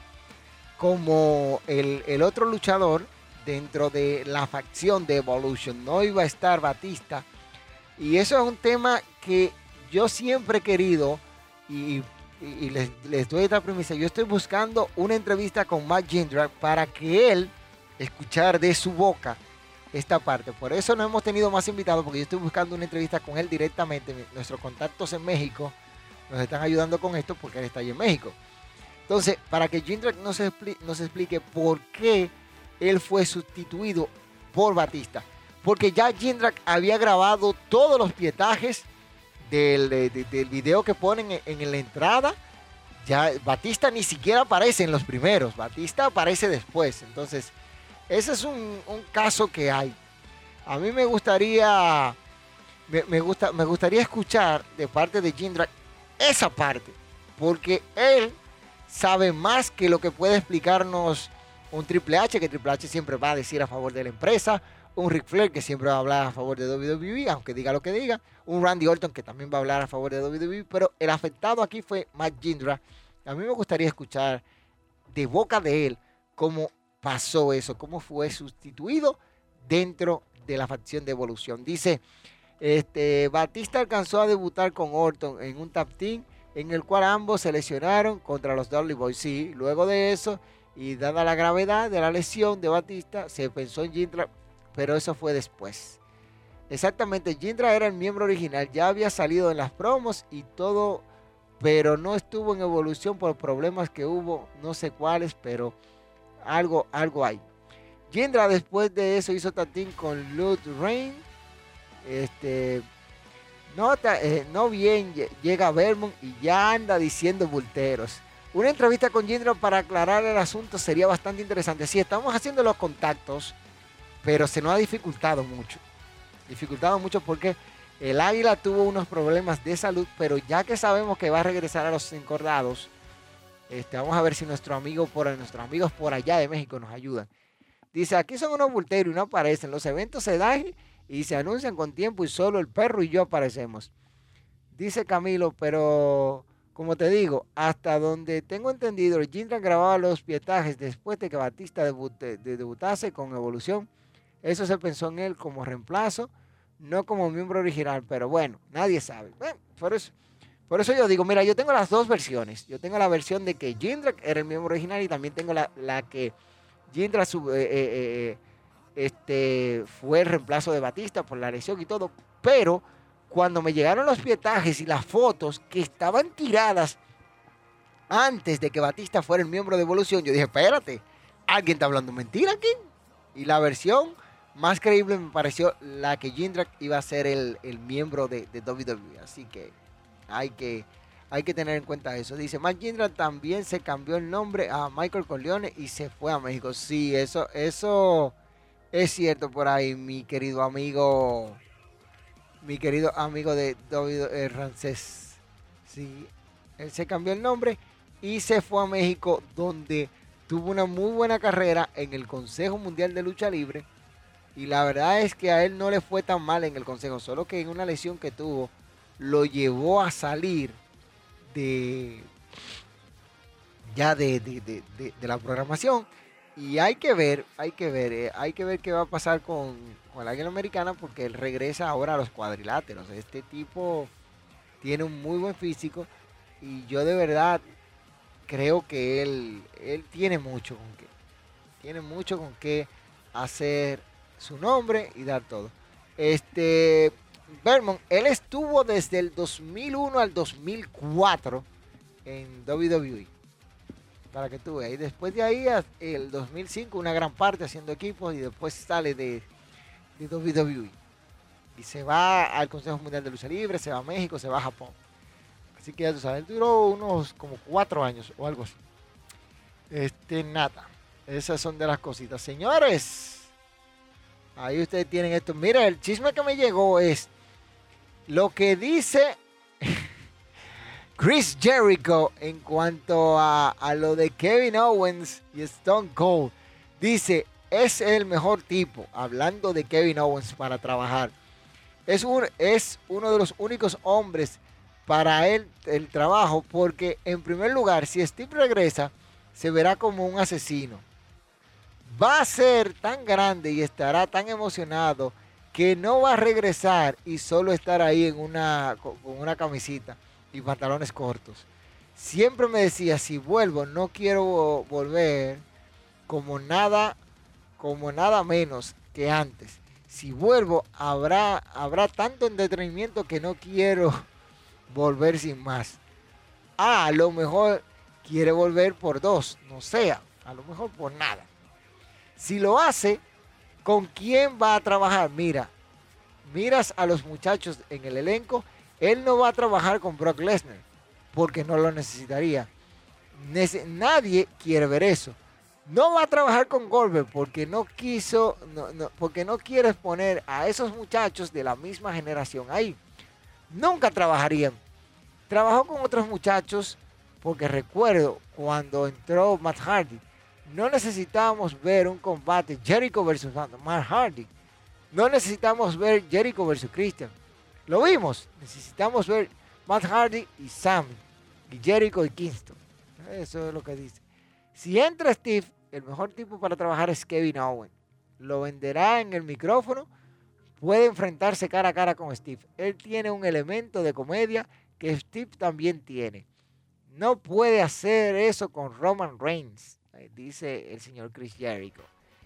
como el, el otro luchador dentro de la facción de Evolution, no iba a estar Batista, y eso es un tema que yo siempre he querido, y, y, y les, les doy esta premisa, yo estoy buscando una entrevista con Matt Jindrak para que él escuchar de su boca esta parte. Por eso no hemos tenido más invitados, porque yo estoy buscando una entrevista con él directamente. Nuestros contactos en México nos están ayudando con esto porque él está ahí en México. Entonces, para que Jindrak nos, expli nos explique por qué él fue sustituido por Batista. Porque ya Jindrak había grabado todos los pietajes del, de, de, del video que ponen en, en la entrada. Ya Batista ni siquiera aparece en los primeros. Batista aparece después. Entonces, ese es un, un caso que hay. A mí me gustaría, me, me, gusta, me gustaría escuchar de parte de Jindrak esa parte, porque él sabe más que lo que puede explicarnos un Triple H, que Triple H siempre va a decir a favor de la empresa, un Ric Flair que siempre va a hablar a favor de W W E, aunque diga lo que diga, un Randy Orton que también va a hablar a favor de W W E, pero el afectado aquí fue Matt Jindrak. A mí me gustaría escuchar de boca de él cómo pasó eso, cómo fue sustituido dentro de la facción de Evolución. Dice, este, Batista alcanzó a debutar con Orton en un tag team en el cual ambos se lesionaron contra los Dudley Boys. Sí, luego de eso, y dada la gravedad de la lesión de Batista, se pensó en Jindrak, pero eso fue después. Exactamente, Jindrak era el miembro original, ya había salido en las promos y todo, pero no estuvo en Evolución por problemas que hubo, no sé cuáles, pero algo, algo hay. Jindrak después de eso hizo tag team con Lud Rain. Este, no, eh, no bien llega Vermont y ya anda diciendo bulteros. Una entrevista con Jindrak para aclarar el asunto sería bastante interesante. Sí, estamos haciendo los contactos, pero se nos ha dificultado mucho. Dificultado mucho porque el Águila tuvo unos problemas de salud, pero ya que sabemos que va a regresar a los encordados, este, vamos a ver si nuestro amigo por, nuestros amigos por allá de México nos ayudan. Dice, aquí son unos bulteros y no aparecen. Los eventos se dan y se anuncian con tiempo y solo el perro y yo aparecemos. Dice Camilo, pero como te digo, hasta donde tengo entendido, Jindrak grababa los pietajes después de que Batista debute, de, debutase con Evolución. Eso se pensó en él como reemplazo, no como miembro original, pero bueno, nadie sabe. Bueno, por eso, por eso yo digo, mira, yo tengo las dos versiones. Yo tengo la versión de que Jindrak era el miembro original y también tengo la, la que Jindrak eh, eh, eh, este, fue el reemplazo de Batista por la lesión y todo, pero cuando me llegaron los pietajes y las fotos que estaban tiradas antes de que Batista fuera el miembro de Evolución, yo dije, espérate, ¿alguien está hablando mentira aquí? Y la versión más creíble me pareció la que Jindrak iba a ser el, el miembro de, de W W E, así que hay que... Hay que tener en cuenta eso. Dice, Matt Jindrak también se cambió el nombre a Michael Corleone y se fue a México. Sí, eso, eso es cierto por ahí, mi querido amigo, mi querido amigo de David Rancés. Sí, él se cambió el nombre y se fue a México, donde tuvo una muy buena carrera en el Consejo Mundial de Lucha Libre. Y la verdad es que a él no le fue tan mal en el Consejo, solo que en una lesión que tuvo, lo llevó a salir de ya de, de, de, de, de la programación. Y hay que ver, hay que ver, eh, hay que ver qué va a pasar con, con la Águila Americana, porque él regresa ahora a los cuadriláteros. Este tipo tiene un muy buen físico y yo de verdad creo que él, él tiene mucho con qué, tiene mucho con qué hacer su nombre y dar todo. Este, Vermont, él estuvo desde el dos mil uno al dos mil cuatro en W W E. Para que tú veas. Y después de ahí, el dos mil cinco, una gran parte haciendo equipos y después sale de, de W W E. Y se va al Consejo Mundial de Lucha Libre, se va a México, se va a Japón. Así que ya tú sabes, duró unos como cuatro años o algo así. Este, nada. Esas son de las cositas. Señores, ahí ustedes tienen esto. Mira, el chisme que me llegó es lo que dice Chris Jericho en cuanto a, a lo de Kevin Owens y Stone Cold. Dice, es el mejor tipo, hablando de Kevin Owens, para trabajar. Es, un, es uno de los únicos hombres para él el trabajo, porque en primer lugar, si Steve regresa, se verá como un asesino. Va a ser tan grande y estará tan emocionado que no va a regresar y solo estar ahí en una, con una camisita y pantalones cortos. Siempre me decía, si vuelvo, no quiero volver como nada, como nada menos que antes. Si vuelvo, habrá, habrá tanto entretenimiento que no quiero volver sin más. Ah, a lo mejor quiere volver por dos, no sea, a lo mejor por nada. Si lo hace, ¿con quién va a trabajar? Mira, miras a los muchachos en el elenco. Él no va a trabajar con Brock Lesnar porque no lo necesitaría. Nece- nadie quiere ver eso. No va a trabajar con Goldberg porque no quiso, no, no, porque no quiere poner a esos muchachos de la misma generación ahí. Nunca trabajarían. Trabajó con otros muchachos porque recuerdo cuando entró Matt Hardy, no necesitábamos ver un combate Jericho versus Matt Hardy. No necesitamos ver Jericho versus Christian. Lo vimos. Necesitamos ver Matt Hardy y Sam, y Jericho y Kingston. Eso es lo que dice. Si entra Steve, el mejor tipo para trabajar es Kevin Owens. Lo venderá en el micrófono. Puede enfrentarse cara a cara con Steve. Él tiene un elemento de comedia que Steve también tiene. No puede hacer eso con Roman Reigns, dice el señor Chris Jericho.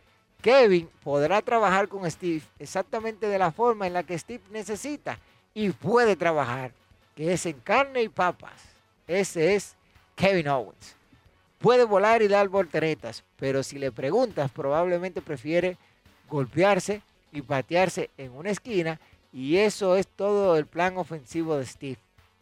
Kevin podrá trabajar con Steve exactamente de la forma en la que Steve necesita y puede trabajar, que es en carne y papas. Ese es Kevin Owens. Puede volar y dar volteretas, pero si le preguntas, probablemente prefiere golpearse y patearse en una esquina, y eso es todo el plan ofensivo de Steve.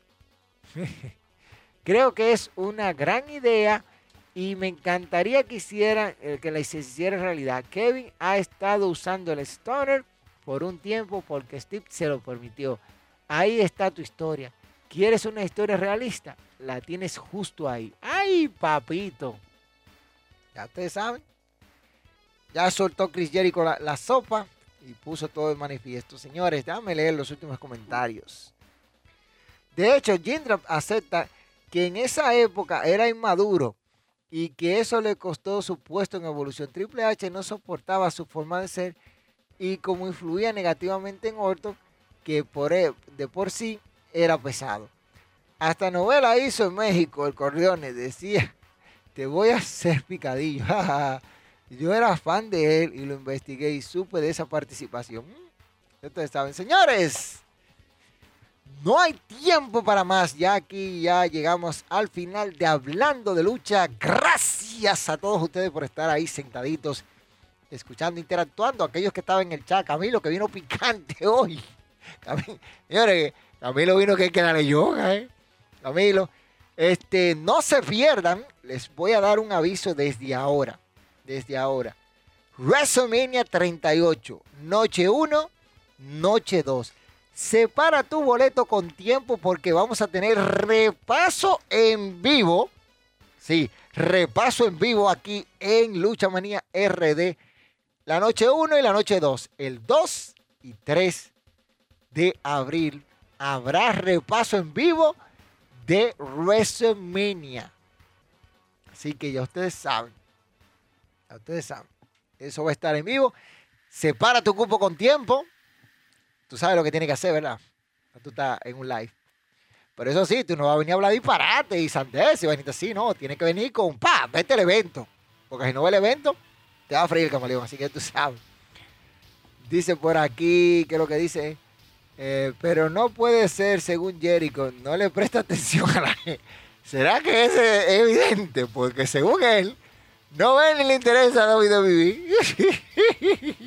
Creo que es una gran idea y me encantaría que hiciera, que la hiciera realidad. Kevin ha estado usando el Stoner por un tiempo porque Steve se lo permitió. Ahí está tu historia. ¿Quieres una historia realista? La tienes justo ahí. ¡Ay, papito! Ya ustedes saben. Ya soltó Chris Jericho la, la sopa y puso todo en manifiesto. Señores, déjame leer los últimos comentarios. De hecho, Jindrak acepta que en esa época era inmaduro y que eso le costó su puesto en Evolución. Triple H no soportaba su forma de ser y como influía negativamente en Orton, que por, de por sí era pesado. Hasta novela hizo en México, el Corleone decía, te voy a hacer picadillo. Yo era fan de él y lo investigué y supe de esa participación. Ustedes saben, señores, no hay tiempo para más. Ya aquí ya llegamos al final de Hablando de Lucha. Gracias a todos ustedes por estar ahí sentaditos, escuchando, interactuando. Aquellos que estaban en el chat. Camilo, que vino picante hoy. Camilo, señores, Camilo vino que hay que darle yoga, ¿eh? Camilo, este, no se pierdan. Les voy a dar un aviso desde ahora. Desde ahora. WrestleMania treinta y ocho. Noche uno, noche dos. Separa tu boleto con tiempo porque vamos a tener repaso en vivo. Sí, repaso en vivo aquí en Lucha Manía R D. La noche uno y la noche dos. El dos y tres de abril habrá repaso en vivo de WrestleMania. Así que ya ustedes saben. Ya ustedes saben. Eso va a estar en vivo. Separa tu cupo con tiempo. Tú sabes lo que tienes que hacer, ¿verdad? Tú estás en un live. Pero eso sí, tú no vas a venir a hablar disparate y sandez y venirte así, no. Tienes que venir con, pa, vete al evento. Porque si no ve el evento, te va a freír el camaleón. Así que tú sabes. Dice por aquí, ¿qué es lo que dice? Eh, pero no puede ser, según Jericho, no le presta atención a la gente. ¿Será que eso es evidente? Porque según él, no ve ni le interesa a W W E.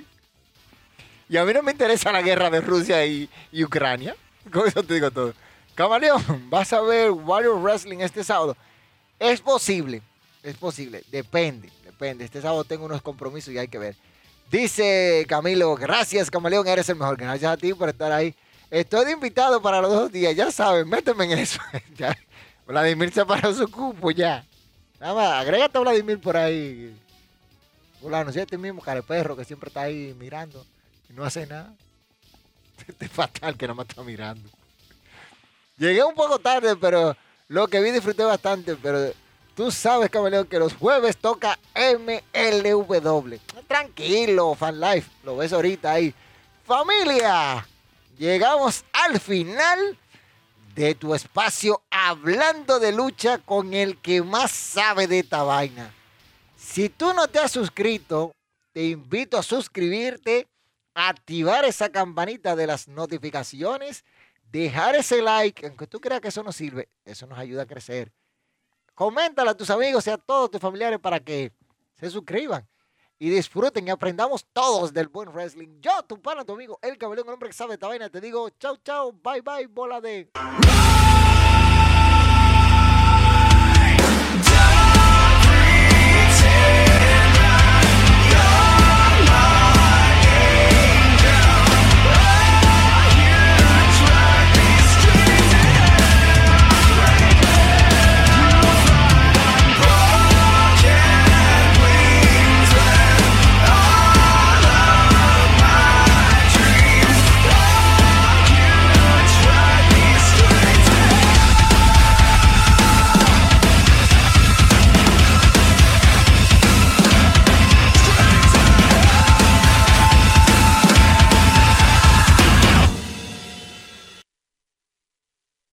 Y a mí no me interesa la guerra de Rusia y, y Ucrania. Con eso te digo todo. Camaleón, ¿vas a ver Warrior Wrestling este sábado? Es posible, es posible. Depende, depende. Este sábado tengo unos compromisos y hay que ver. Dice Camilo, gracias Camaleón, eres el mejor. Gracias a ti por estar ahí. Estoy de invitado para los dos días, ya saben, méteme en eso. Ya. Vladimir se paró su cupo ya. Nada más, agrégate a Vladimir por ahí. Hola, no sé, este mismo careperro que siempre está ahí mirando y no hace nada. Este es fatal que no me está mirando. Llegué un poco tarde, pero lo que vi disfruté bastante, pero tú sabes, Camaleón, que los jueves toca M L W. Tranquilo, Fan Life, lo ves ahorita ahí. Familia, llegamos al final de tu espacio hablando de lucha con el que más sabe de esta vaina. Si tú no te has suscrito, te invito a suscribirte, activar esa campanita de las notificaciones, dejar ese like, aunque tú creas que eso no sirve, eso nos ayuda a crecer. Coméntale a tus amigos y a todos tus familiares para que se suscriban y disfruten y aprendamos todos del buen wrestling. Yo, tu pana, tu amigo, el Camaleón, el hombre que sabe esta vaina, te digo chau, chau, bye, bye, bola de...